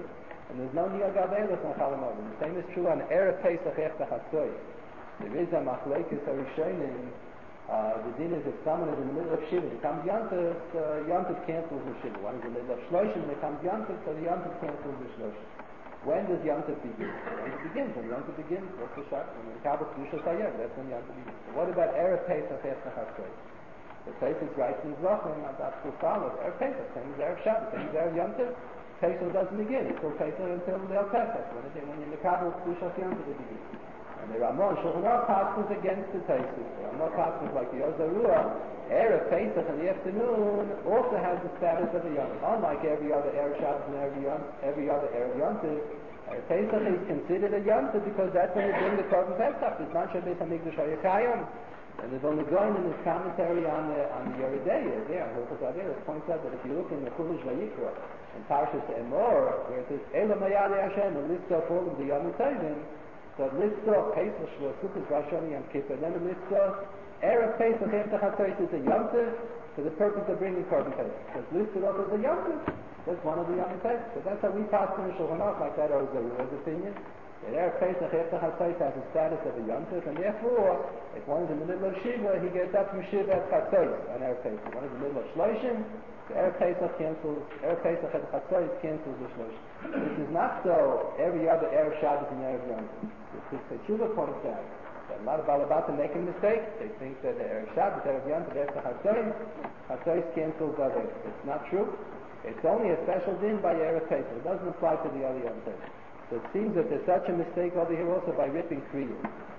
and there's no Niyag Avelis on Chalamodim. The same is true on Erev Pesach Echta Chatzoy. There is a Machlekes Harishonim. Uh, the din is if someone is in the middle of Shiva, it comes Yantiv, uh, Yantiv cancels the Shiva. One is in the middle of Shloshim, it comes Yantiv, so the Yantiv cancels the Shloshim. When does Yantiv begin? Yantiv begins. When Yantiv begins, what's the shot? When the Kabbalah Kedusha Sayyid, that's when Yantiv begins. So what about Erev Pesach Echta Chatzoy? The Pesach writes in Zvachim, and that's what follows. Erev Pesach, same as Erev Shabbat, same as Erev Yantiv. Pesach doesn't begin. It's still Pesach until the El Pesach. When, it, when in the Kabbalah Kedusha Yantiv, it begins. And the Ramon Shulchan Aruch passes against the Pesach. The Ramon passes like the Ozarua. Erev Pesach in the afternoon also has the status of a Yontif. Unlike every other Erev Shabbat and every, every other Erev Yontif, Erev Pesach is considered a Yontif because that's when you bring the Korban Pesach. It's not Shabbat HaMikdash HaYakayim. And there's only going in his commentary on the on the Yeridei there, Hilchos Avelis points out that if you look in the Chumash Vayikra and Parshas Emor, where it says Elam Hayadei Hashem and lists off all of the Yom Tovim, so it lists off Pesach, Shavuot, Sukkot, Rosh Hashanah, Yom Kippur, then it lists off Erev Pesach Echta Chatzoy is a Yom Tov for the purpose of bringing Korban Pesach. So it's listed off as a Yom Tov. That's one of the Yom Tov. So that's how we pass in Shulchan Aruch, like that Ozarua's opinion. The Erev Pesach Echta Chatzoy has the status of a Yom Tov, and therefore, if one is in the middle of Shiva, he gets up from Shiva at Chatzoy on Erev Pesach. One is in the middle of Shloshim, the Erev Pesach cancels, Erev Pesach at Chatzoy cancels the Shloshim. This is not so every other Erev Shabbat and Erev Yom Tov. The Tshuva points out that a lot of Balabatim make a mistake. They think that the Erev Shabbat, Erev Yom Tov, Erev Chatzoy, Chatzoy cancels others. It's not true. It's only a special din by Erev Pesach. It doesn't apply to the other Yom Tov. So it seems that there's such a mistake over here also by ripping Kriya.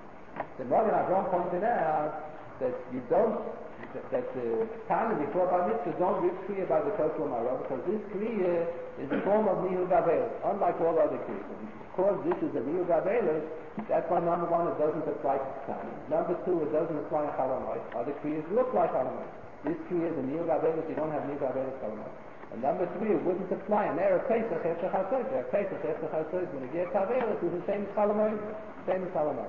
The Magen Avram pointed out that you don't, that, that the time before Bar Mitzvah don't rip Kriya by the Kotel Marah because this Kriya is a form of Nihul Gavelis, unlike all other Kriyas. Because this is a Nihul Gavelis, that's why number one, it doesn't apply to time. Number two, it doesn't apply to Chalamoid. Other Kriyas do apply to Chalamoid. This Kriya is a Nihul Gavelis, you don't have Nihul Gavelis Chalamoid. And number three, it wouldn't apply an Erev Pesach Echta Chatzoy. Erev Pesach Echta Chatzoy, when it gets Avelis, it's the same as Chalamoid, same as Chalamoid.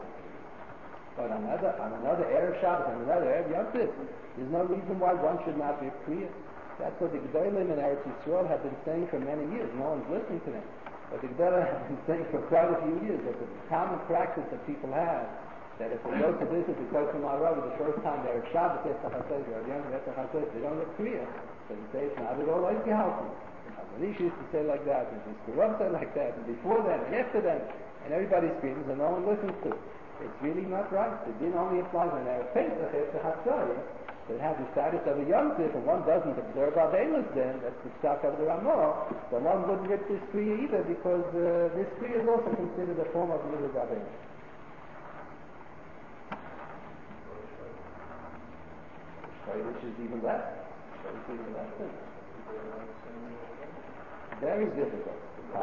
But on another, on another Erev Shabbat, on another Erev Yom Tov, there's no reason why one should not be Kriya. That's what the Gedolim in Eretz Yisrael have been saying for many years. No one's listening to them. But the Gedolim have been saying for quite a few years that the common practice that people have, that if they go to visit the Kotel Marah the first time they're at Shabbat, Echta Chatzoy, or Yom Tov Echta Chatzoy, they don't look Kriya. So you say it's not at all like Gehalti. Manish used to say like that, and Mister Rav said like that, and before them, and after them, and everybody screams, and no one listens to it. It's really not right. The din only applies when Erev Pesach Echta Chatzoy, that has the status of a Yom Tov, and one doesn't observe Avelis then, that's the stock of the Ramah, so one wouldn't rip this Kriya either, because uh, this Kriya is also considered a form of Nihul Gavelis. Which is even less. Which is even less than that. Very difficult.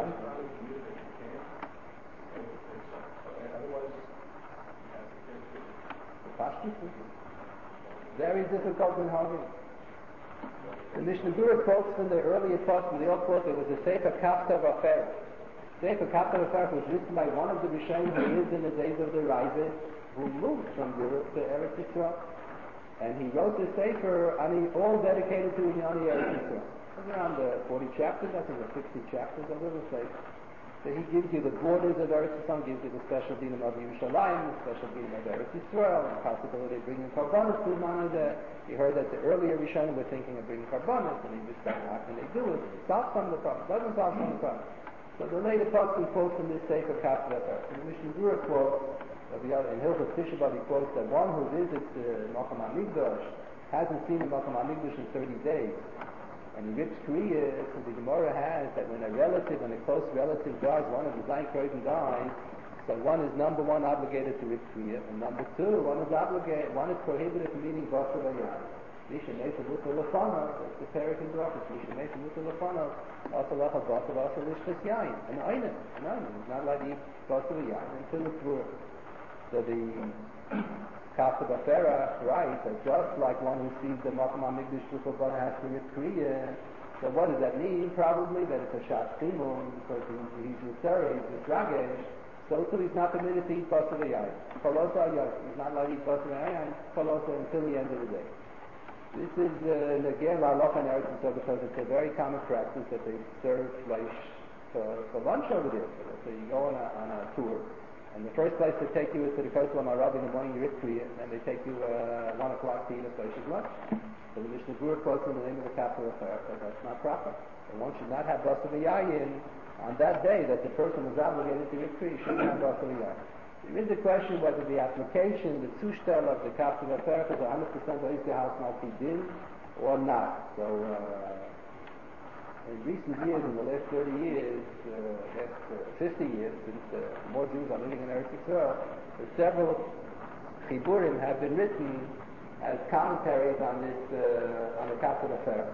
Very difficult in Hagin. The Mishnah Berurah quotes from the earlier parts of the old quote, it was a Sefer Kafta V'Afer. Sefer Kafta V'Afer was written by one of the Rishonim who lived in the days of the Rise, who moved from Europe to Eretz Yisrael. And he wrote the Sefer, and he all dedicated to Inyani Eretz Yisrael. It's around uh, forty chapters, I think, or sixty chapters, a little Sefer. So he gives you the borders of Eretz Yisrael, gives you the special dinam of Yerushalayim, the special dinam of Eretz Yisrael, the possibility of bringing Karbonos to Manazeh. He heard that the earlier Rishonim were thinking of bringing Karbonos, and he was saying, how can they do it? It solves some of the problems, doesn't solve some of the problems. So the later Pasuk quotes from this Sefer Kafta V'Afer. And the Mishnah Berurah quote, in Hilchos Tisha B'Av, he quotes that one who visits the uh, Makom HaMikdash hasn't seen the Makom HaMikdash in thirty days. And he rips Kriya, so the Gemara has that when a relative, when a close relative dies, one of the Zayin Kroidim dies, so one is number one obligated to rip Kriya, and number two, one is obligated, one is prohibited from eating Basar V'Yad. Misha Mesa Mutter Lefana, that's the Perik in Brachos, Misha Mesa Mutter Lefana, Asalacha Basar Basar Lishkas Yayin, an Einim, an Einim, he's not allowed to eat Basar V'Yad until it's V'ur. So the Kafta V'Afer writes that just like one who sees the Makom HaMikdash Shulchan Aruch has to rip Kriya, so what does that mean? Probably that it's a Shat Simon, because he, he's Mitzareh, he's Mitzragesh, so too he's not permitted to eat Basar V'Yayin. Kolosa Yayin, he's not allowed to eat Basar V'Yayin, Kolosa until the end of the day. This is the Ger La'aloch and Eretz Yisrael because it's a very common practice that they serve flesh for, for lunch over there. So you go on a, on a tour, and the first place they take you is to the Kosel Marav in the morning, you eat Kriya, and then they take you uh, one o'clock to eat a Kosher's lunch. So the Mishnah Berurah quotes in the name of the capital affair, but that's not proper. And one should not have Basa V'Yayin on that day that the person was obligated to eat Kriya, shouldn't have Basa V'Yayin. There is a question whether the application, the Zushtel of the capital affair is one hundred percent of the house not din or not. So, uh, in recent years, in the last thirty years, uh, last uh, fifty years, since uh, more Jews are living in Eretz Yisrael, several chiburim have been written as commentaries on this, uh, on the capital affair.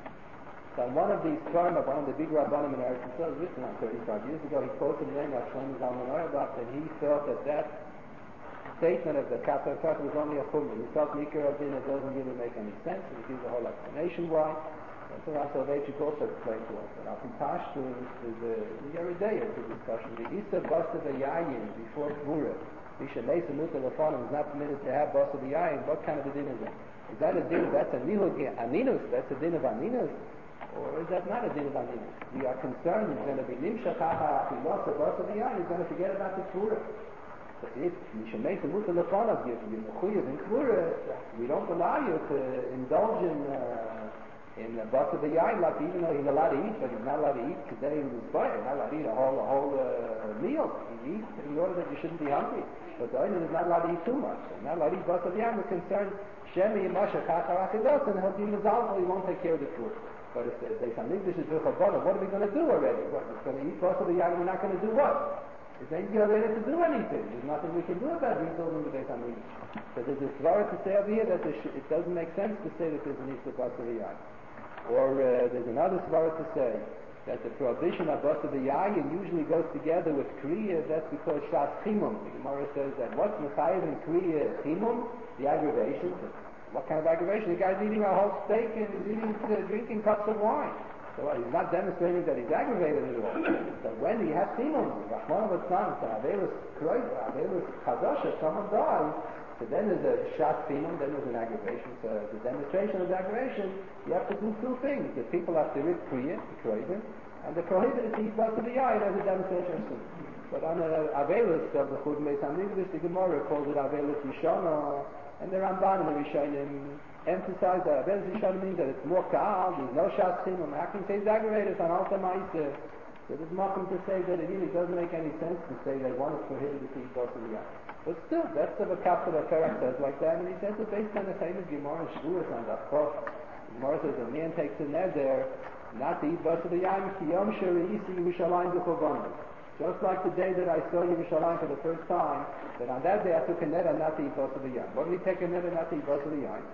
So on one of these firm of one of the big rabbanim in Eretz Yisrael, written on thirty-five years ago, he quoted the name of Shlomo Zalman Auerbach, and he felt that that statement of the capital affair was only a chumrah. He felt Mikra Adin, it doesn't really make any sense, and he gives a whole explanation why. So Rav Soloveitchik also explained to us that Al Pashtu is the every day it's a discussion. The Isa Basa V'Yayin before Gvura, Misha Mesa Muta Lefonim is not permitted to have Basa V'Yayin. What kind of a din is that? Is that a din? That's a nihug aninus. That's a din of aninus, or is that not a din of aninus? We are concerned it's going to be Nimshach Hacha Achilas Basa V'Yayin. He's going to forget about the Gvura. But if Misha Mesa Muta Lefonim, you're mechuyev in Gvura, we don't allow you to indulge in. Uh, in the Basa V'Yayin, like even though he's allowed to eat, but he's not allowed to eat today in his body, he's not allowed to eat a whole, a whole uh, meal. He eats in order that you shouldn't be hungry. But the Oinen is not allowed to eat too much. He's not allowed to eat Basa V'Yayin. We're concerned, Shemi Yimashach Hachar Achilas, and he'll be Mazal, he won't take care of the food. But if they say, English is B'Chabana, what are we going to do already? What, we're going to eat Basa V'Yayin, we're not going to do what? It ain't going to do anything. There's nothing we can do about these buildings with Beis Hamikdash. So there's a svara to say over here that sh- it doesn't make sense to say that there's an Issa Basa V'Yayin. Or uh, there's another svara to say that the prohibition of Basa V'Yayin usually goes together with Kriya. That's because Shas Chimum. The Gemara says that what's Mechayev in Kriya Chimum? The aggravation. What kind of aggravation? The guy's eating a whole steak and he's eating, uh, drinking cups of wine. So uh, he's not demonstrating that he's aggravated at all. So when he has Chimum, Rachmana Litzlan, Avelus Kroiva, Avelus Chadasha, someone dies, so then there's a shas finum, then there's an aggravation. So as a demonstration of the aggravation, you have to do two things. The people have to read kriya, the kroiven, and the prohibited to eat Basa V'Yayin as a demonstration of sin. But on the Avelus of the Chud Beis Hamikdash, the Gemara calls it Avelus Yishana, and the Ramban and the Rishonim emphasize that Avelus Yishana means that it's more ka'al, there's no shas finum. How can you say it's aggravated on Alta Ma'aseh? So there's nothing to say that it really doesn't make any sense to say that one is prohibited to eat Basa V'Yayin. But still, that's of a capital affair says like that, and he says it based on the famous Gemara and Shavuos on the Chos. Gemara says a man takes a neder not to eat Basa V'Yayin ki yom she're'isi Yerushalayim b'churbanos. Just like the day that I saw Yerushalayim for the first time, that on that day I took a neder not to eat Basa V'Yayin. What did he take a neder not to eat Basa V'Yayin?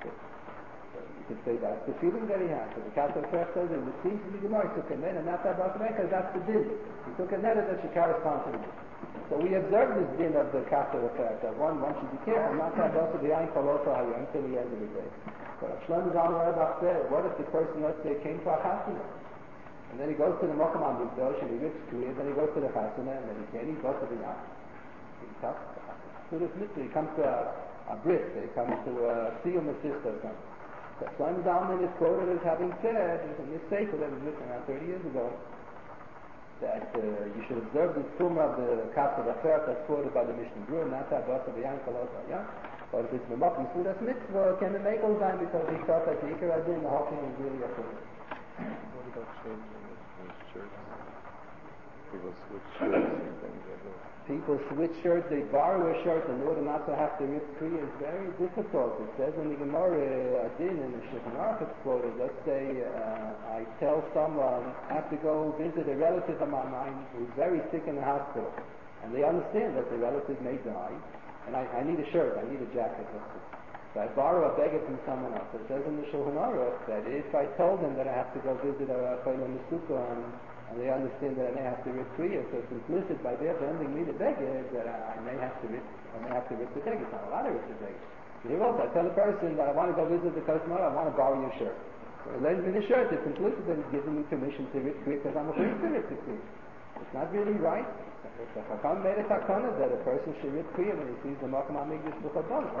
You could say that's the feeling that he has. So the capital affair says it seems to be Gemara. He took a neder not to eat Basa V'Yayin because that's the din. He took a neder that should correspond to the din. So we observe this din of the capital effect that one, one should be careful not to have Basa V'Yayin Kolosa Hayom until the end of the day. But Shlomo Zalman Auerbach said, what if the person, let's say, came for a chasana, and then he goes to the Mokum HaMikdash and he rips Kriya, then he goes to the chasana and then he can't eat Basa V'Yayin. He comes to the mitzvah, he comes to a, a brit, he comes to a siyum assist or something. So Shlomo Zalman is quoted as having said, in this sefer that was written around thirty years ago, that uh, you should observe the tumah of the capital affair that's quoted by the Mishnah Berurah, not to have Basa V'Yayin Kolosa Hayom. But if it's Memachim Sudas Mitzvah, can it make all time because he thought that the Ikar Adin, the whole thing is really a tumah. What about changing his shirts? People switch shirts and things like that. People switch shirts, they borrow a shirt in order not to have to rip Kriya. It's very difficult. It says in the Gemara, Adin, in the Shulchan Aruch it's quoted, let's say uh, I tell someone I have to go visit a relative of mine who's very sick in the hospital. And they understand that the relative may die. And I, I need a shirt, I need a jacket. So I borrow a beggar from someone else. It says in the Shulchan Aruch that if I told them that I have to go visit a Chayla Mesuka and, and they understand that I may have to rip Kriya, so it's implicit by their lending me the beggar that I, I may have to rip, I may have to rip the beggar. It's not allowed to rip the beggar. Here also, I tell the person that I want to go visit the customer, I want to borrow your shirt. So he lends me the shirt, it's implicit that he's giving me permission to rip Kriya because I'm afraid to rip the Kriya. It's not really right. The Chacham made a takana that a person should rip Kriya when he sees the Mokum HaMikdash b'churbanos.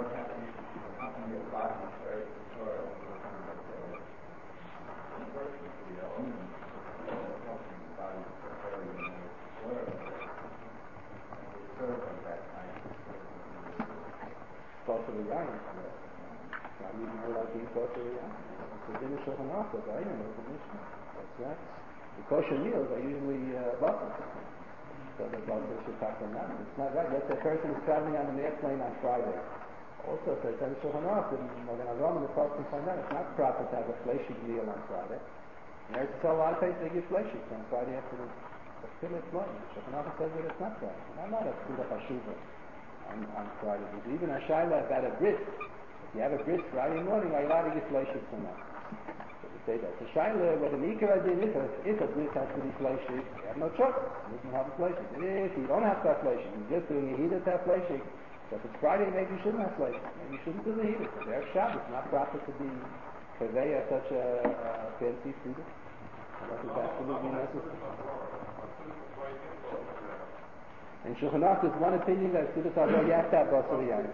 the yain. Why are you not allowed to eat both of the yain? It's a dinner shulchan aruch, the yain is a mishnah. That's that. The kosher meals are usually uh, buffers. So the buffer should talk on that. It's not right. Let's say a person is traveling on an airplane on Friday. Also, if it's a shulchan aruch, then Magen Avraham and the Torah can find out it's not proper to have a fleshig meal on Friday. In Eretz Yisrael, a lot of places they give fleshig on Friday after the Philip Blood. Shulchan Aruch says that it's not right. I'm not a Kudah Hashuva on, on Friday. There's even a Shaila about a bris. If you have a bris Friday morning, are you allowed to give fleshig or not? So we say that. The Shaila, what an Ikar Adin is, if a bris has to be fleshig, you have no choice. You doesn't have a fleshig. If you don't have to have fleshig, you're just doing a heater to have fleshig. So if it's Friday, maybe you shouldn't have fleshig. Maybe you shouldn't do the heater. So there's Shabbos. It's not proper to be convey such a, a fancy food. That is absolutely necessary. In Shulchan Aruch, there's one opinion that Sudas Azor you have to have basar yain.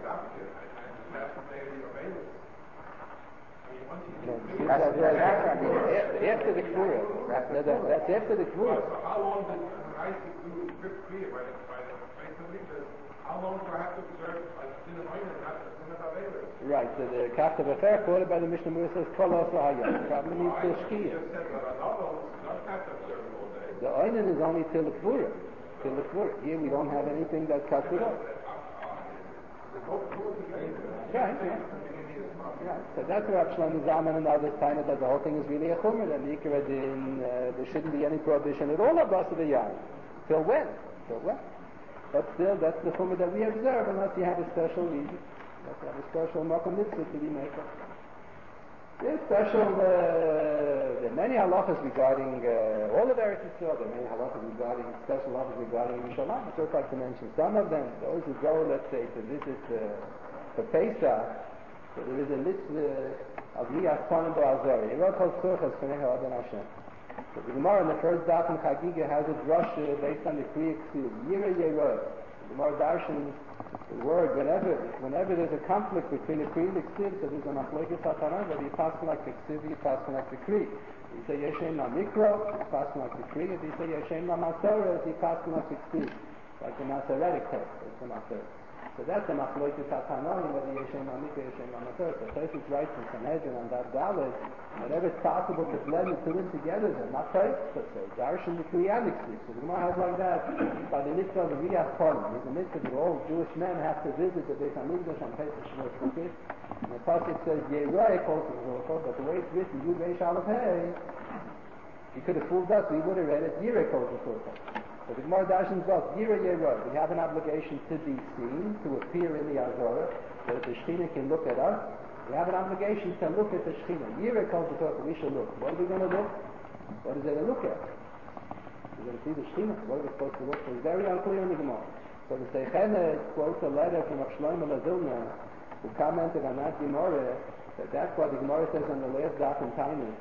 After the Kfura. That's after the Kfura. So how long does the ice do whipped cream by the by the by how long do I have to observe like dinner oinen and not available? Right, so the Kafta B'Fer, quoted by the Mishnah Mura, says Kol Osa Hayom. Probably means till Shkia. The oinen is only till the Kfura. Till the Kfura. Here we don't have anything that's Katsura. Right, yeah. Right, so that's where Rav Shlomo Zalman and others find it that the whole thing is really a chumrah, and the Ikar Adin, uh, there shouldn't be any prohibition at all of basar yain. Till when? Till when? But still, that's the chumrah that we observe unless you have a special reason. Unless you have a special makom mitzvah to be made. There's special, uh, there are many halachas regarding uh, all of Eretz Yisrael. There are many halachas regarding, special halachas regarding Yerushalayim. I'd just like to mention some of them. Those who go, let's say, to visit uh, for Pesach, so there is a mitzvah of Liyas Panim Ba'azari. Yerot Chol Tzurchas F'nei Ha'adon Hashem. So the Gemara in the first daf in Chagiga has a drush based on the Kriya Ksiv. Yira Yerot. The Gemara Darshan, the word, whenever whenever there's a conflict between the Kriya and the Ksiv, so there's a Machlokes HaTanan, whether you pass like the Ksiv, you pass like the Kriya. You say Yeshem La Mikro, you pass like the Kriya. If you say Yeshem La Masorah, you pass like the Ksiv. Like the Masoretic text, it's the Masorah. So that's the Machlokes HaTanan, whether Yeshem La Mikro, Yeshem La Masorah. So Tosfos writes in Sanhedrin on that Dalet, whenever it's possible to blend the two in together, they're not perfect. So Darshan the Kriya and the Ksiv. So the Gemara has like that by the mitzvah of the Riyas Panim. There's a mitzvah that all Jewish men have to visit the Beis HaMikdash on Pesach Shavuot Sukkot. And the pasuk says Yeroi Kol Tzurchos, but the way it's written, Yud Reish Aleph Hey, he could have fooled us. We would have read it Yirei Kol Tzurchos. So the Gemara Darshan says Yirei Yeroi. We have an obligation to be seen, to appear in the Azorah, so that the Shekhinah can look at us. We have an obligation to look at the Shekhinah. Yirei Kol Tzurchos, we should look. What are we going to look? What is there to look at? We're going to see the Shekhinah. What are we supposed to look for? It's very unclear in the Gemara. So the Seichene quotes a letter from Rav Shlomo Lazilna, who commented on that Gemara, that that's why the Gemara says on the last daf in Tainus,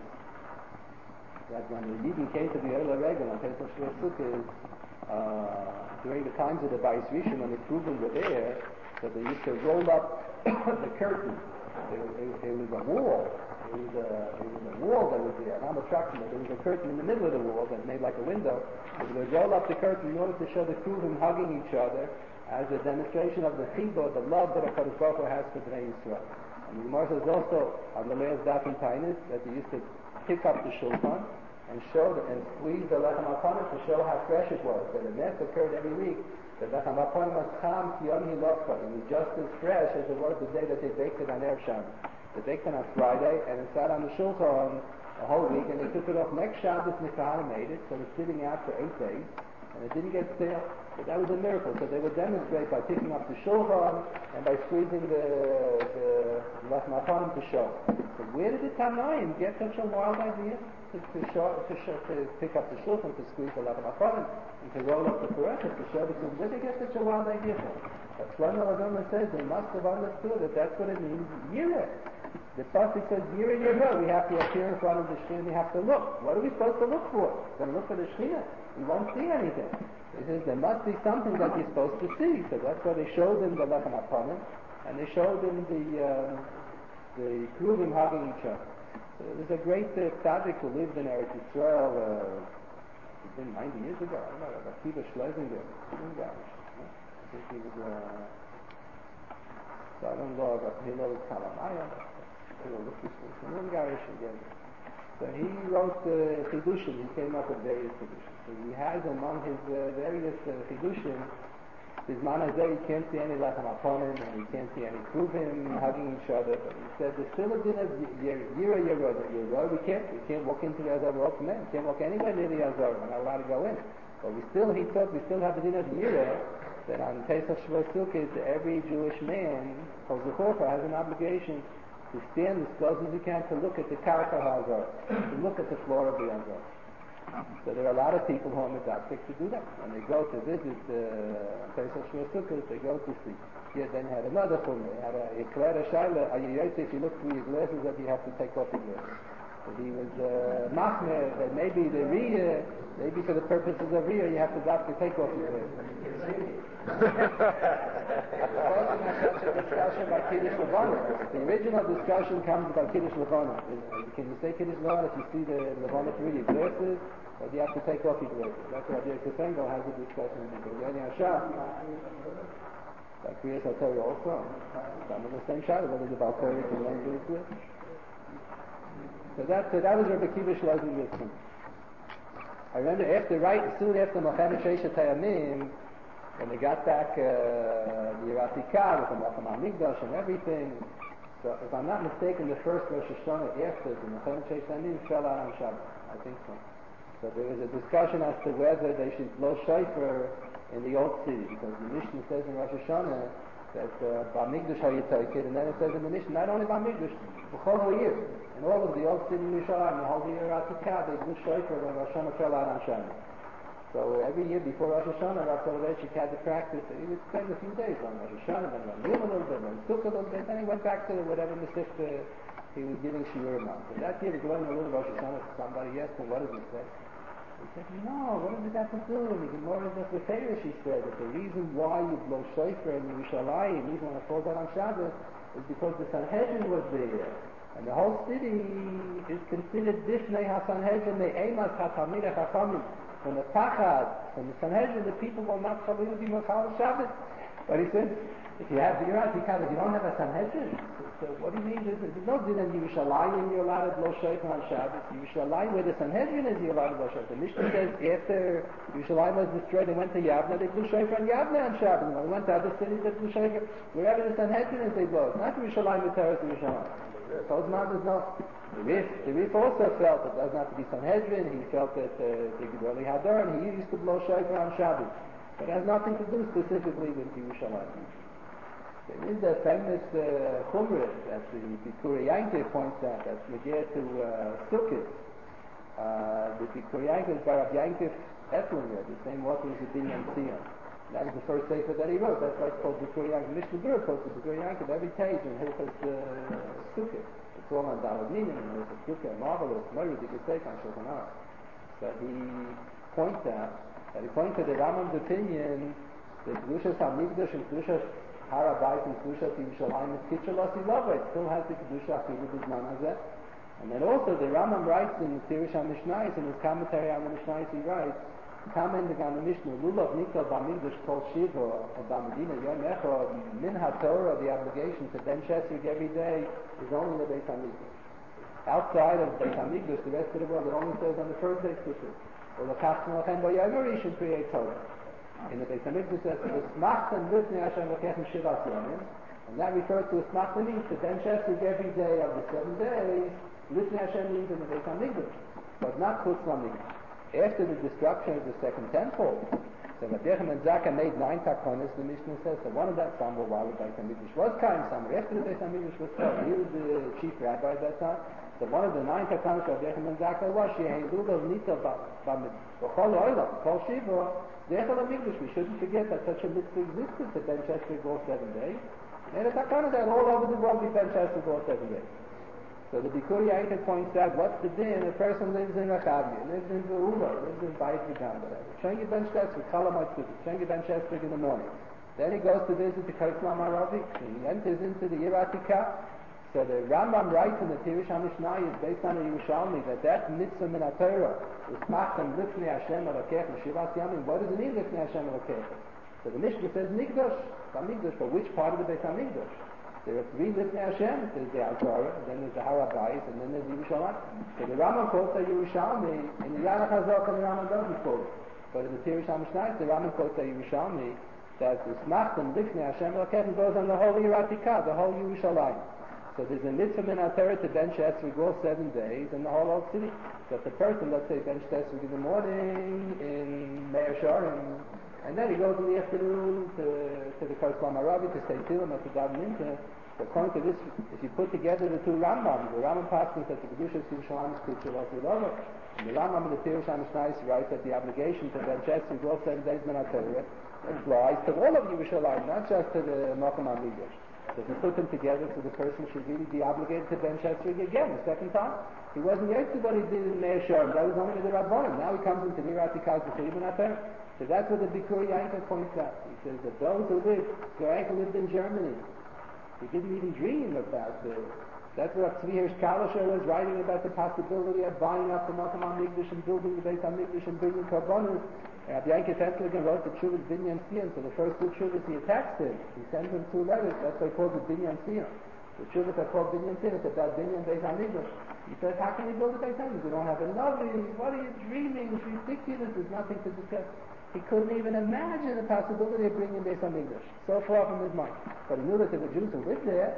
that when the Yidden came to the Eila Regel on Pesach Shavuot Sukkot, uh, during the times of the Bayis Rishon, when the Kruvim were there, that they used to roll up the curtain. It, it, it was a wall. It was a, it was a wall that was there, not a truction. There was a curtain in the middle of the wall that made like a window. They would roll up the curtain in order to show the Kruvim hugging each other as a demonstration of the chibur, the love that HaKadosh Baruch Hu has for Bnei Yisrael. And the Gemara says also on the last daf in Tainus that they used to pick up the shulchan and show the, and squeeze the lechem hapanim to show how fresh it was. That the mess occurred every week. The lechem hapanim was cham ki yom hilokha. It was just as fresh as it was the day that they baked it on Erev Shabbos. They baked it on Friday and it sat on the shulchan a whole week, and they took it off next Shabbos. And the Kahana made it, so it's sitting out for eight days, and it didn't get stale. But that was a miracle. So they would demonstrate by picking up the shulchan and by squeezing the the lechem hapanim to show. So where did the Tanaim get such a wild idea? To, to, show, to, show, to pick up the shulchan, to squeeze the lechem hapanim, and to roll up the pareches, to show the Kruvim. Where did they get such a wild idea from? But Shlomo Lazilna says they must have understood that that's what it means, Yireh. The pasuk says Yireh Yerah. We have to appear in front of the Shekhinah, we have to look. What are we supposed to look for? We're going to look for the Shekhinah. We won't see anything. He says there must be something that you're supposed to see. So that's why they showed him the lechem hapanim, and they showed him the uh, the Kruvim hugging each other. So there's a great uh, tzaddik who lived in Eretz Yisrael, uh, it's been ninety years ago, I don't know, Akiva Schlesinger, I think he was, uh, son-in-law of Hillel Kalamaya, Hillel Lufus from Ungarish again. So he wrote uh, Chidushim, he came up with various Chidushim. So he has among his uh, various uh, Chidushim, his man Hazeh, you can't see any Lechem Aponim, and you can't see any Kruvim hugging each other, but he said, there's still a din of Yira Yira, Yira, we can't, we can't walk into the Azar, we're open men, we can't walk anywhere near the Azar, we're not allowed to go in. But we still, he thought, we still have a din of Yira, that on Pesach Shavuot Sukkot, every Jewish man, Chol has an obligation to stand as close as he can to look at the Karka Hazar, to look at the floor of the Hazar. So there are a lot of people who are medactic to do that. When they go to visit uh, Pesach Shavuot Sukkot, they go to see. Yeah, then had another thing. They had a Yekler Shaila. If you look through your glasses, that you have to take off your glasses. So he was uh, machmer that maybe the Riyah, maybe for the purposes of Riyah, you have to have to take off your glasses. The original discussion comes about Kiddush Levana. Can you say Kiddush Levana if you see the Levana through your glasses, or do you have to take off your glasses? That's what Rabbi Kufengo has a discussion with the Yoni Hashem. Like Kriyas HaTorah also. Some of the same shadow, whether the Balkari can learn to do it. So that, so that was Rabbi Kiva Shlozen. I remember after, right, soon after Mochamed Sheishat Hayamim, when they got back uh, the Yeratikah with the Malcham HaMikdash and everything, so if I'm not mistaken, the first Rosh Hashanah after the Mochamed Sheishat Hayamim fell out on Shabbat. I think so. So there was a discussion as to whether they should blow shofar in the old city, because the Mishnah says in Rosh Hashanah that Bamikdash Hayitayikid, and then it says in the Mishnah, not only Bamikdash, the whole year, in all of the old city in Yerushalayim, the whole year Yeratikah, they blew shofar when Rosh Hashanah fell out on Shabbat. So every year before Rosh Hashanah, Rav Soloveitchik had the practice. He would spend a few days on Rosh Hashanah, then on Yom a little bit, then Sukkot a little bit, then he went back to whatever Masifta he was giving shiurim on. So that year, he was learning a little Rosh Hashanah. Somebody asked him, what does he say? He said, no, what does it have to do? And the Gemara is the Feferish, he said, that the reason why you blow shofar in Yerushalayim, even when it falls out on Shabbat, is because the Sanhedrin was there. And the whole city is considered Difnei HaSanhedrin, the Eimas HaTalmidei Chachamim. From the Pachad, from the Sanhedrin, the people will not probably be Machal Shabbat. But he said, if you have the Yeratikah, if you don't have a Sanhedrin, so what do you mean? There's, there's no din in Yerushalayim, you're allowed to blow shofar on Shabbat. Yerushalayim, where the Sanhedrin is, you're allowed to blow shofar. The Mishnah says, after Yerushalayim was destroyed, they went to Yavna, they blew shofar on Yavna on Shabbat. And when they went to other cities, they blew shofar. Wherever the Sanhedrin is, they blow. It's not Yerushalayim, the terrorist Yerushalayim. So it's not, there's no... The Rif, the Rif also felt it doesn't have to be Sanhedrin. He felt that uh, the Gedolei Hadar, and he used to blow shofar on Shabbat. But it has nothing to do specifically with Yerushalayim. There is a famous uh, Chumrah that the Bikuri Yankee points out that's related to uh, Sukkot. Uh, the Bikuri Yankee is by Rav Yankee Etlinger, the same author as the Binyan Tzion. That was the first sefer that he wrote. That's why it's called Bikuri Yankee. Mishnah Berurah quotes the Bikuri Yankee every page in Hilchos uh, Sukkot. It's all on Daled Minim, and there's a Sukkah, marvelous, Morid, you could say, on Shulchan Aruch. But he points out, that he points to the Rambam's opinion that Kedushas HaMikdash and Kedushas Har HaBayit and Kedushas Yerushalayim is Kitchel Lasi It still has the Kedusha Afilu B'Zman Hazeh. And then also the Rambam writes in the Tirish HaMishnayos, in his commentary on the Mishnayos, he writes, commenting on the Mishnah, Lulav Nikol B'Mikdash Kol Shiva, or B'Medina Yom Echad, Min HaTorah, the obligation to bench Esrig every day, is only the Beis HaMikdash. Outside of Beis HaMikdash, the rest of the world, it only says on the first day Sukkot. Or the Chacham Lachem B'Yom Rishon create Torah. In the Beis HaMikdash says, V'smachtem Lifnei Hashem Lokechem Shivas Yomim, and that refers to a smachtem means to bench Esrig every day of the seven days. Lifnei Hashem means in the Beis HaMikdash, but not Chutz LaMikdash. After the destruction of the second temple, so Rabbi Yochanan Zakkai made nine takonos, the Mishnah says, so one of them, some were while the Beis HaMikdash was kind, some were after the Beis HaMikdash was killed. He was the chief rabbi at that time. So one of the nine takonos of Rabbi Yochanan Zakkai was, Shehein Lulav Nita B'Chol Olam, Kol Shiva, Zechel HaMikdash. We shouldn't forget that such a mitzvah existed to bench Esrig all seven days. And the takonos that all over the world we bench Esrig all seven days. So the Bikuri Yankee points out, what's the din? A person lives in Rechavia, lives in Be'ula, lives in Bayit V'Gam, whatever. Shengi Ben Shesrik, Chalamot Sukkot, Shengi Ben Shesrik in the morning. Then he goes to visit the Kaislam Arabi, and he enters into the Yeratikah. So the Rambam writes in the Tirish HaMishnayos, based on the Yerushalmi, that that mitzvah min HaTorah is machem lifnei Hashem Elokech Shivas Yamim. What does it mean, lifnei Hashem Elokech? So the Mishnah says Mikdash, B'Mikdash, but which part of the Beis HaMikdash? There are three Lifnei Hashem. There's the Azara, then there's the Har HaBayis, and then there's Yerushalayim. So the Rambam quotes a Yerushalmi, and the Yarach HaZok and the Rambam doesn't quote it. But in the Pirush HaMishnayos, the Rambam quotes a Yerushalmi that the Smachtim Lifnei Hashem Elokeichem goes on the whole Yeratikah, the whole Yerushalayim. So there's a mitzvah min HaTorah to bench esrog all seven days in the whole old city. So if the person, let's say, benched esrog in the morning in Meir Sharim, and then he goes in the afternoon to, to the Kol Haravi to say Tilim or to daven Mincha. So according to this, if you put together the two Rambam, the Rambam passes that the Kedushas Yerushalayim is Kuchel Osudova, and the Rambam in the Pirush HaMishnayos writes that the obligation to bench esrog all seven days min HaTorah applies to all of Yerushalayim, not just to the Mokum HaMikdash. So if you put them together, so the person should really be obligated to bench esrog again, the second time. He wasn't yet to what he did in Meir Sharim. That was only with the Rabbanim. Now he comes into the Yeratikah to Chiyuv HaTorah. So that's what the Bikur Yankel points out. He says that those who lived, Yankel lived in Germany. He didn't even dream about this. That's what Tzvi Hirsch Kalischer was writing about the possibility of buying up the Mokum HaMikdash and building the Beit HaMikdash and bringing Karbonos. Rabbi Yankel Tetzligan wrote the Chuvas Binyan Sion. So the first two Chuvas he attached him. He sent him two letters. That's why he calls it Binyan Sion. The Chuvas are called Binyan Sion. It's about Binyan Beit HaMikdash. He says, how can you build a Beit HaMikdash? You don't have a Navi. What are you dreaming? It's ridiculous. There's nothing to discuss. He couldn't even imagine the possibility of bringing Beit HaMikdash. So far from his mind. But he knew that there were Jews who lived there.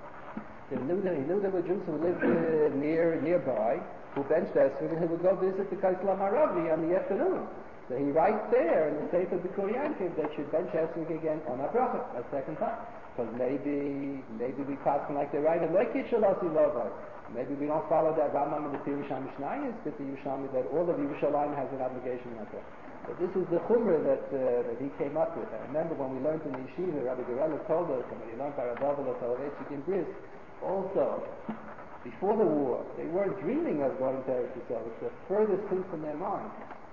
He knew that, he knew there were Jews who lived uh, near nearby, who benched esrog, and he would go visit the Kaislam Haravi on the afternoon. So he writes there in the Sefer Bikur Yankiv that should bench esrog again on a bracha, a second time. Because maybe, maybe we pass like they write in Lekit Shalasi Lovai. Maybe we don't follow that Rambam in the Pirush HaMishnayos, but the Yerushalmi that all of Yerushalayim has an obligation on that. But this is the chumrah that, uh, that he came up with. I remember when we learned in the yeshiva, Rabbi Gerela told us, and when he learned Paradavala Soloveitchik in Brisk, also, before the war, they weren't dreaming of going to Eretz Yisrael. It's the furthest thing from their mind.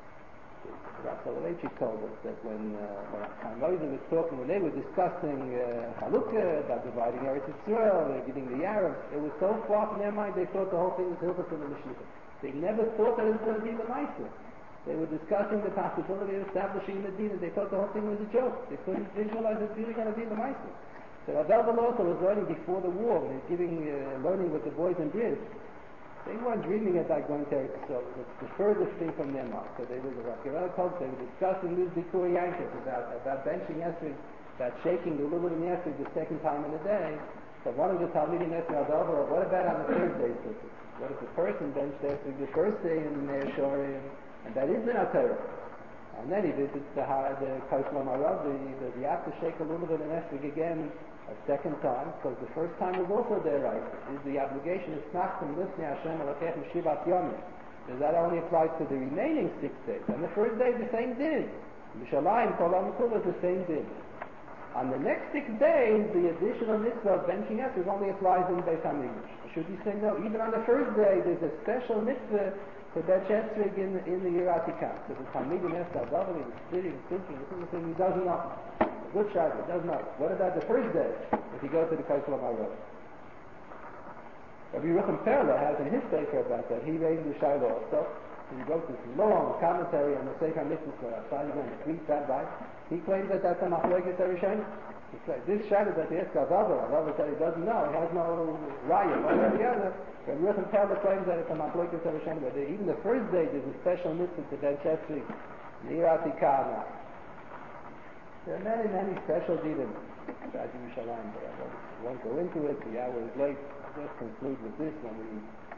Rabbi Soloveitchik told us that when uh, when Chaim Oizer was talking, when they were discussing uh, Chalukah, about dividing Eretz Yisrael, they're giving the Arabs, it was so far from their mind, they thought the whole thing was Hilchos and the Mishnah. They never thought that it was going to be the Meister. They were discussing the possibility of establishing Medina. They thought the whole thing was a joke. They couldn't visualize it's really going to be the Meister. So Rav also was learning before the war, when he was giving, uh, learning with the boys in Brisk. They weren't dreaming about going to Eretz Yisrael. It was the furthest thing from their mind. So they were, the Rav Gerela told us, they were discussing this Bikur Yankiv about, about benching esrog, about shaking the lulav in esrog the second time in a day. So one of the Talmidim asked Rav Dovah, what about on the third day? What if the person benched esrog the first day in Meir Sharim, and that is in HaTorah? And then he visits the the Kaislam Haravi, that you have to shake a little bit in esrog again a second time, because the first time was also there, right? Is the obligation is Smachtim Lifnei Hashem Elokeichem Shivat Yomim. Does that only apply to the remaining six days? And the first day the same din. Mishalayim Kol HaMikul is the same din. On the next six days, the additional mitzvah of benching esrog only applies in Beit HaMikdash. Should we say no? Even on the first day, there's a special mitzvah to bench esrog in, in the Yeratikah. So the Talmidim asked Rav, he was sitting, thinking, this is the thing he doesn't know. Good shot, he doesn't know. What about the first day, if he goes to the Kaislam Haravi? Rabbi Yerucham Perla has in his paper about that. He raised the Shiloh also. He wrote this long commentary on the Sefer Mitzvah, Aside on the three rabbis. He claims that that's a Machlokes Rishonim. This Shiloh that he asked Rav, Rav said he doesn't know. He has no raya, one or the other. Rabbi Yerucham Perla claims that it's a Machlokes Rishonim. Even the first day, there's a special mitzvah to bench esrog. Yeratikah now. There are many, many special dinim about Yerushalayim, but I won't go into it. The hour is late. I'll just conclude with this. When we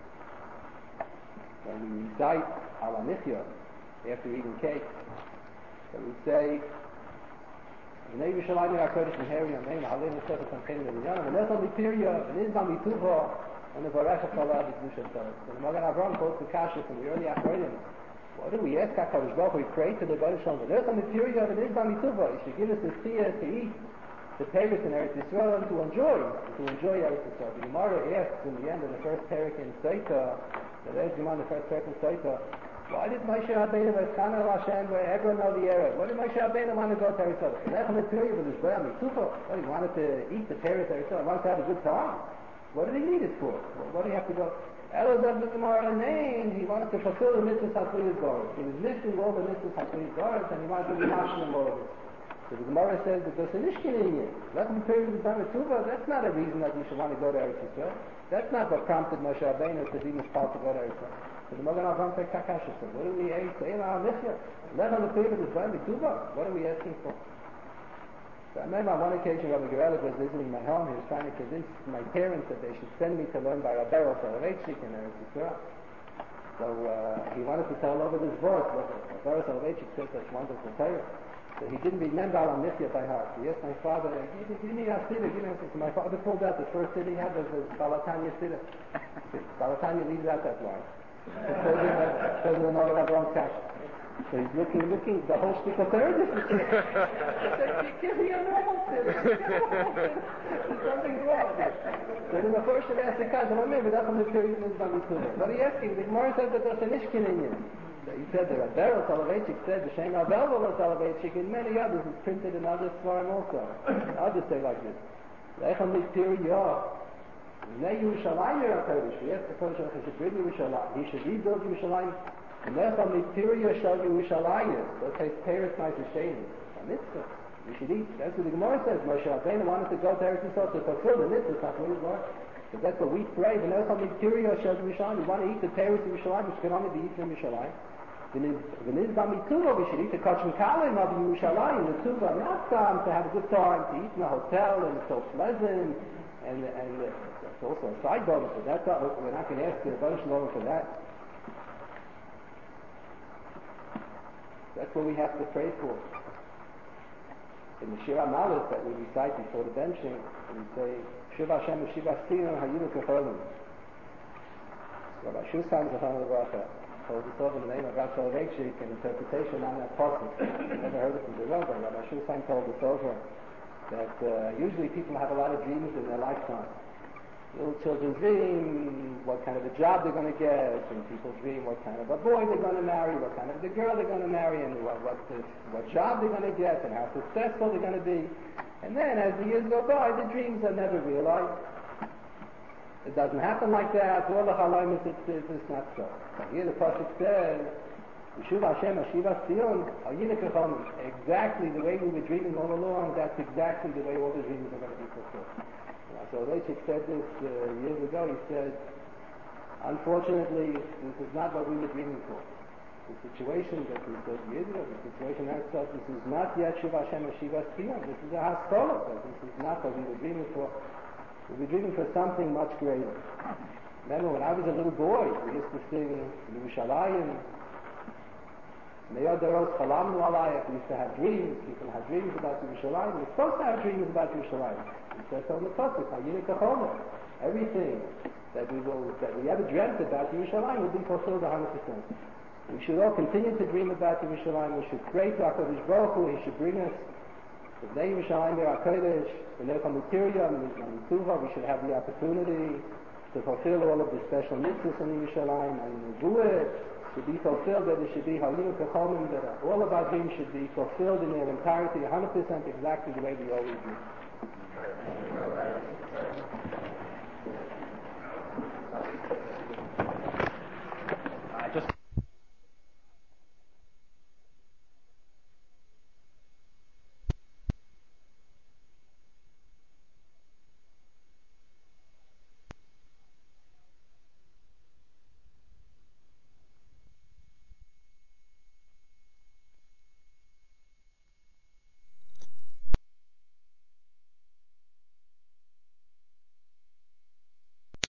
when we recite Al HaMichya after eating cake, so we say, "V'nei Yerushalayim HaKodesh V'heri Yameinu Haleinu Sefer Tamkeinu V'Yana V'nechol Mipirya V'nizba Mituvo V'nevarech HaKolah B'Kedusha Torah." So the Magen Avraham quotes the Kasha from the early Achronim. What do we ask HaKadosh Baruch Hu? We pray to the Baruch Shalom. He should give us the tziyah to eat the peiros in Eretz Yisrael and to enjoy, to enjoy Eretz Yisrael. The Gemara asks in the end of the first parak in Seita, the last Gemara in the first parak in Seita, why did Moshe Rabbeinu v'Eschana Hashem wherever know the Eretz? Why did Moshe Rabbeinu want to go to Eretz Yisrael? What, he wanted to eat the peiros in Eretz Yisrael. He wanted to have a good time. What did he need it for? What did he have to go? Elazar the Gemara named, he wanted to fulfill the mitzvahs Hatzliyas Goros. He was missing all the mitzvahs Hatzliyas Goros, and he wanted to be mashing all of it. So So the Gemara says that there's an Ishkin in you. Lechem period of Tuva, that's not a reason that you should want to go to Eretz Yisrael. That's not what prompted Moshe Rabbeinu to be mispal to go to Eretz Yisrael. So the Magen Avraham said, Kakasha said, what do we say? Lechem period is Tuva. What are we asking for? So I remember on one occasion Rabbi Gerelek was visiting my home. He was trying to convince my parents that they should send me to learn by Rabbi Soloveitchik in Eretz Yisrael. So uh, he wanted to tell over this verse. Rabbi Soloveitchik said such wonderful Torah. So he didn't remember Al Nifya by heart. He asked my father, give me a siddur, give me a siddur. So my father pulled out the first siddur he had was the Balatanya siddur. Balatanya leaves out that line. So there's another wrong cash. So he's looking, looking, the whole stick of Torah is give me a normal siddur. There's something wrong with it. So then the first should ask the cousin, well, maybe that's on the period in Bamitulah. But he asked him, the Gemara says that there's an Ishkin in you. He said that Rabbi Soloveitchik said the Shem Abel Soloveitchik, and many others is printed in other Svarim also. Others say like this. Lechem Mikpiri Yah. Nei Yerushalayim Yer HaKodesh. He asked the Kodesh he should bring Yerushalayim. He should rebuild Yerushalayim. Lechem Mikpiri Yah Shal Yerushalayim. So it says Peretz Ma'is Hashem. A mitzvah. We should eat. That's what the Gemara says. Moshe Rabbeinu wanted to go to Eretz Yisrael to fulfill the mitzvah. That's what he's going. But that's what we pray. The Lechem Mikpiri Yah Shal Yerushalayim. We want to eat the Peretz of Yerushalayim, which can only be eaten in Yerushalayim. When it's Bamituva, we should eat the Kachim Kalim of Yerushalayim, the Tuva, not um, to have a good time, to eat in a hotel, and it's so pleasant, and and it's also a side bonus, but that's not, we're not going to ask the Rebbeinu Shalom for that. That's what we have to pray for. In the Shir HaMalos that we recite before the benching, we say, Shiv Hashem Shiva Tzion Hayinu Kecholim. Rabbi Shushan Zechon Levracha told us over in the name of Rabbi Soloveitchik an interpretation on that pasuk. Never heard it from the Rebbe. Rabbi Shushan told us over that uh, usually people have a lot of dreams in their lifetime. Little children dream what kind of a job they're going to get, and people dream what kind of a boy they're going to marry, what kind of a girl they're going to marry, and what what, the, what job they're going to get, and how successful they're going to be. And then as the years go by, the dreams are never realized. It doesn't happen like that. All the halayim is it's, it's not so. But here the pasuk says, "Yeshuv Hashem Ashiva Tzion Hayinu Kecholim." Exactly the way we were dreaming all along. That's exactly the way all the dreams are going to be fulfilled. So Reichik said this uh, years ago. He said, "Unfortunately, this is not what we were dreaming for. The situation that we said years ago, the situation that says this is not yet Yeshuv Hashem Ashiva Tzion. This is a haskalah. This is not what we were dreaming for." We were dreaming for something much greater. Remember, when I was a little boy, we used to sing Yerushalayim, Me'odaros Chalamnu Alayach. We used to have dreams. People had dreams about Yerushalayim. We're supposed to have dreams about Yerushalayim. It says so in the pasuk, Hayinu Kecholim. Everything that we will, that we ever dreamt about Yerushalayim will be fulfilled one hundred percent. We should all continue to dream about Yerushalayim. We should pray to HaKadosh Baruch Hu. He should bring us the day Yerushalayim Yer HaKodesh, the Lechem Mikpiri Yah, we should have the opportunity to fulfill all of the special mitzvahs in Yerushalayim, and the Nevuah should be fulfilled, that it should be Hayinu Kecholim, that all of our dreams should be fulfilled in their entirety, one hundred percent exactly the way we always do.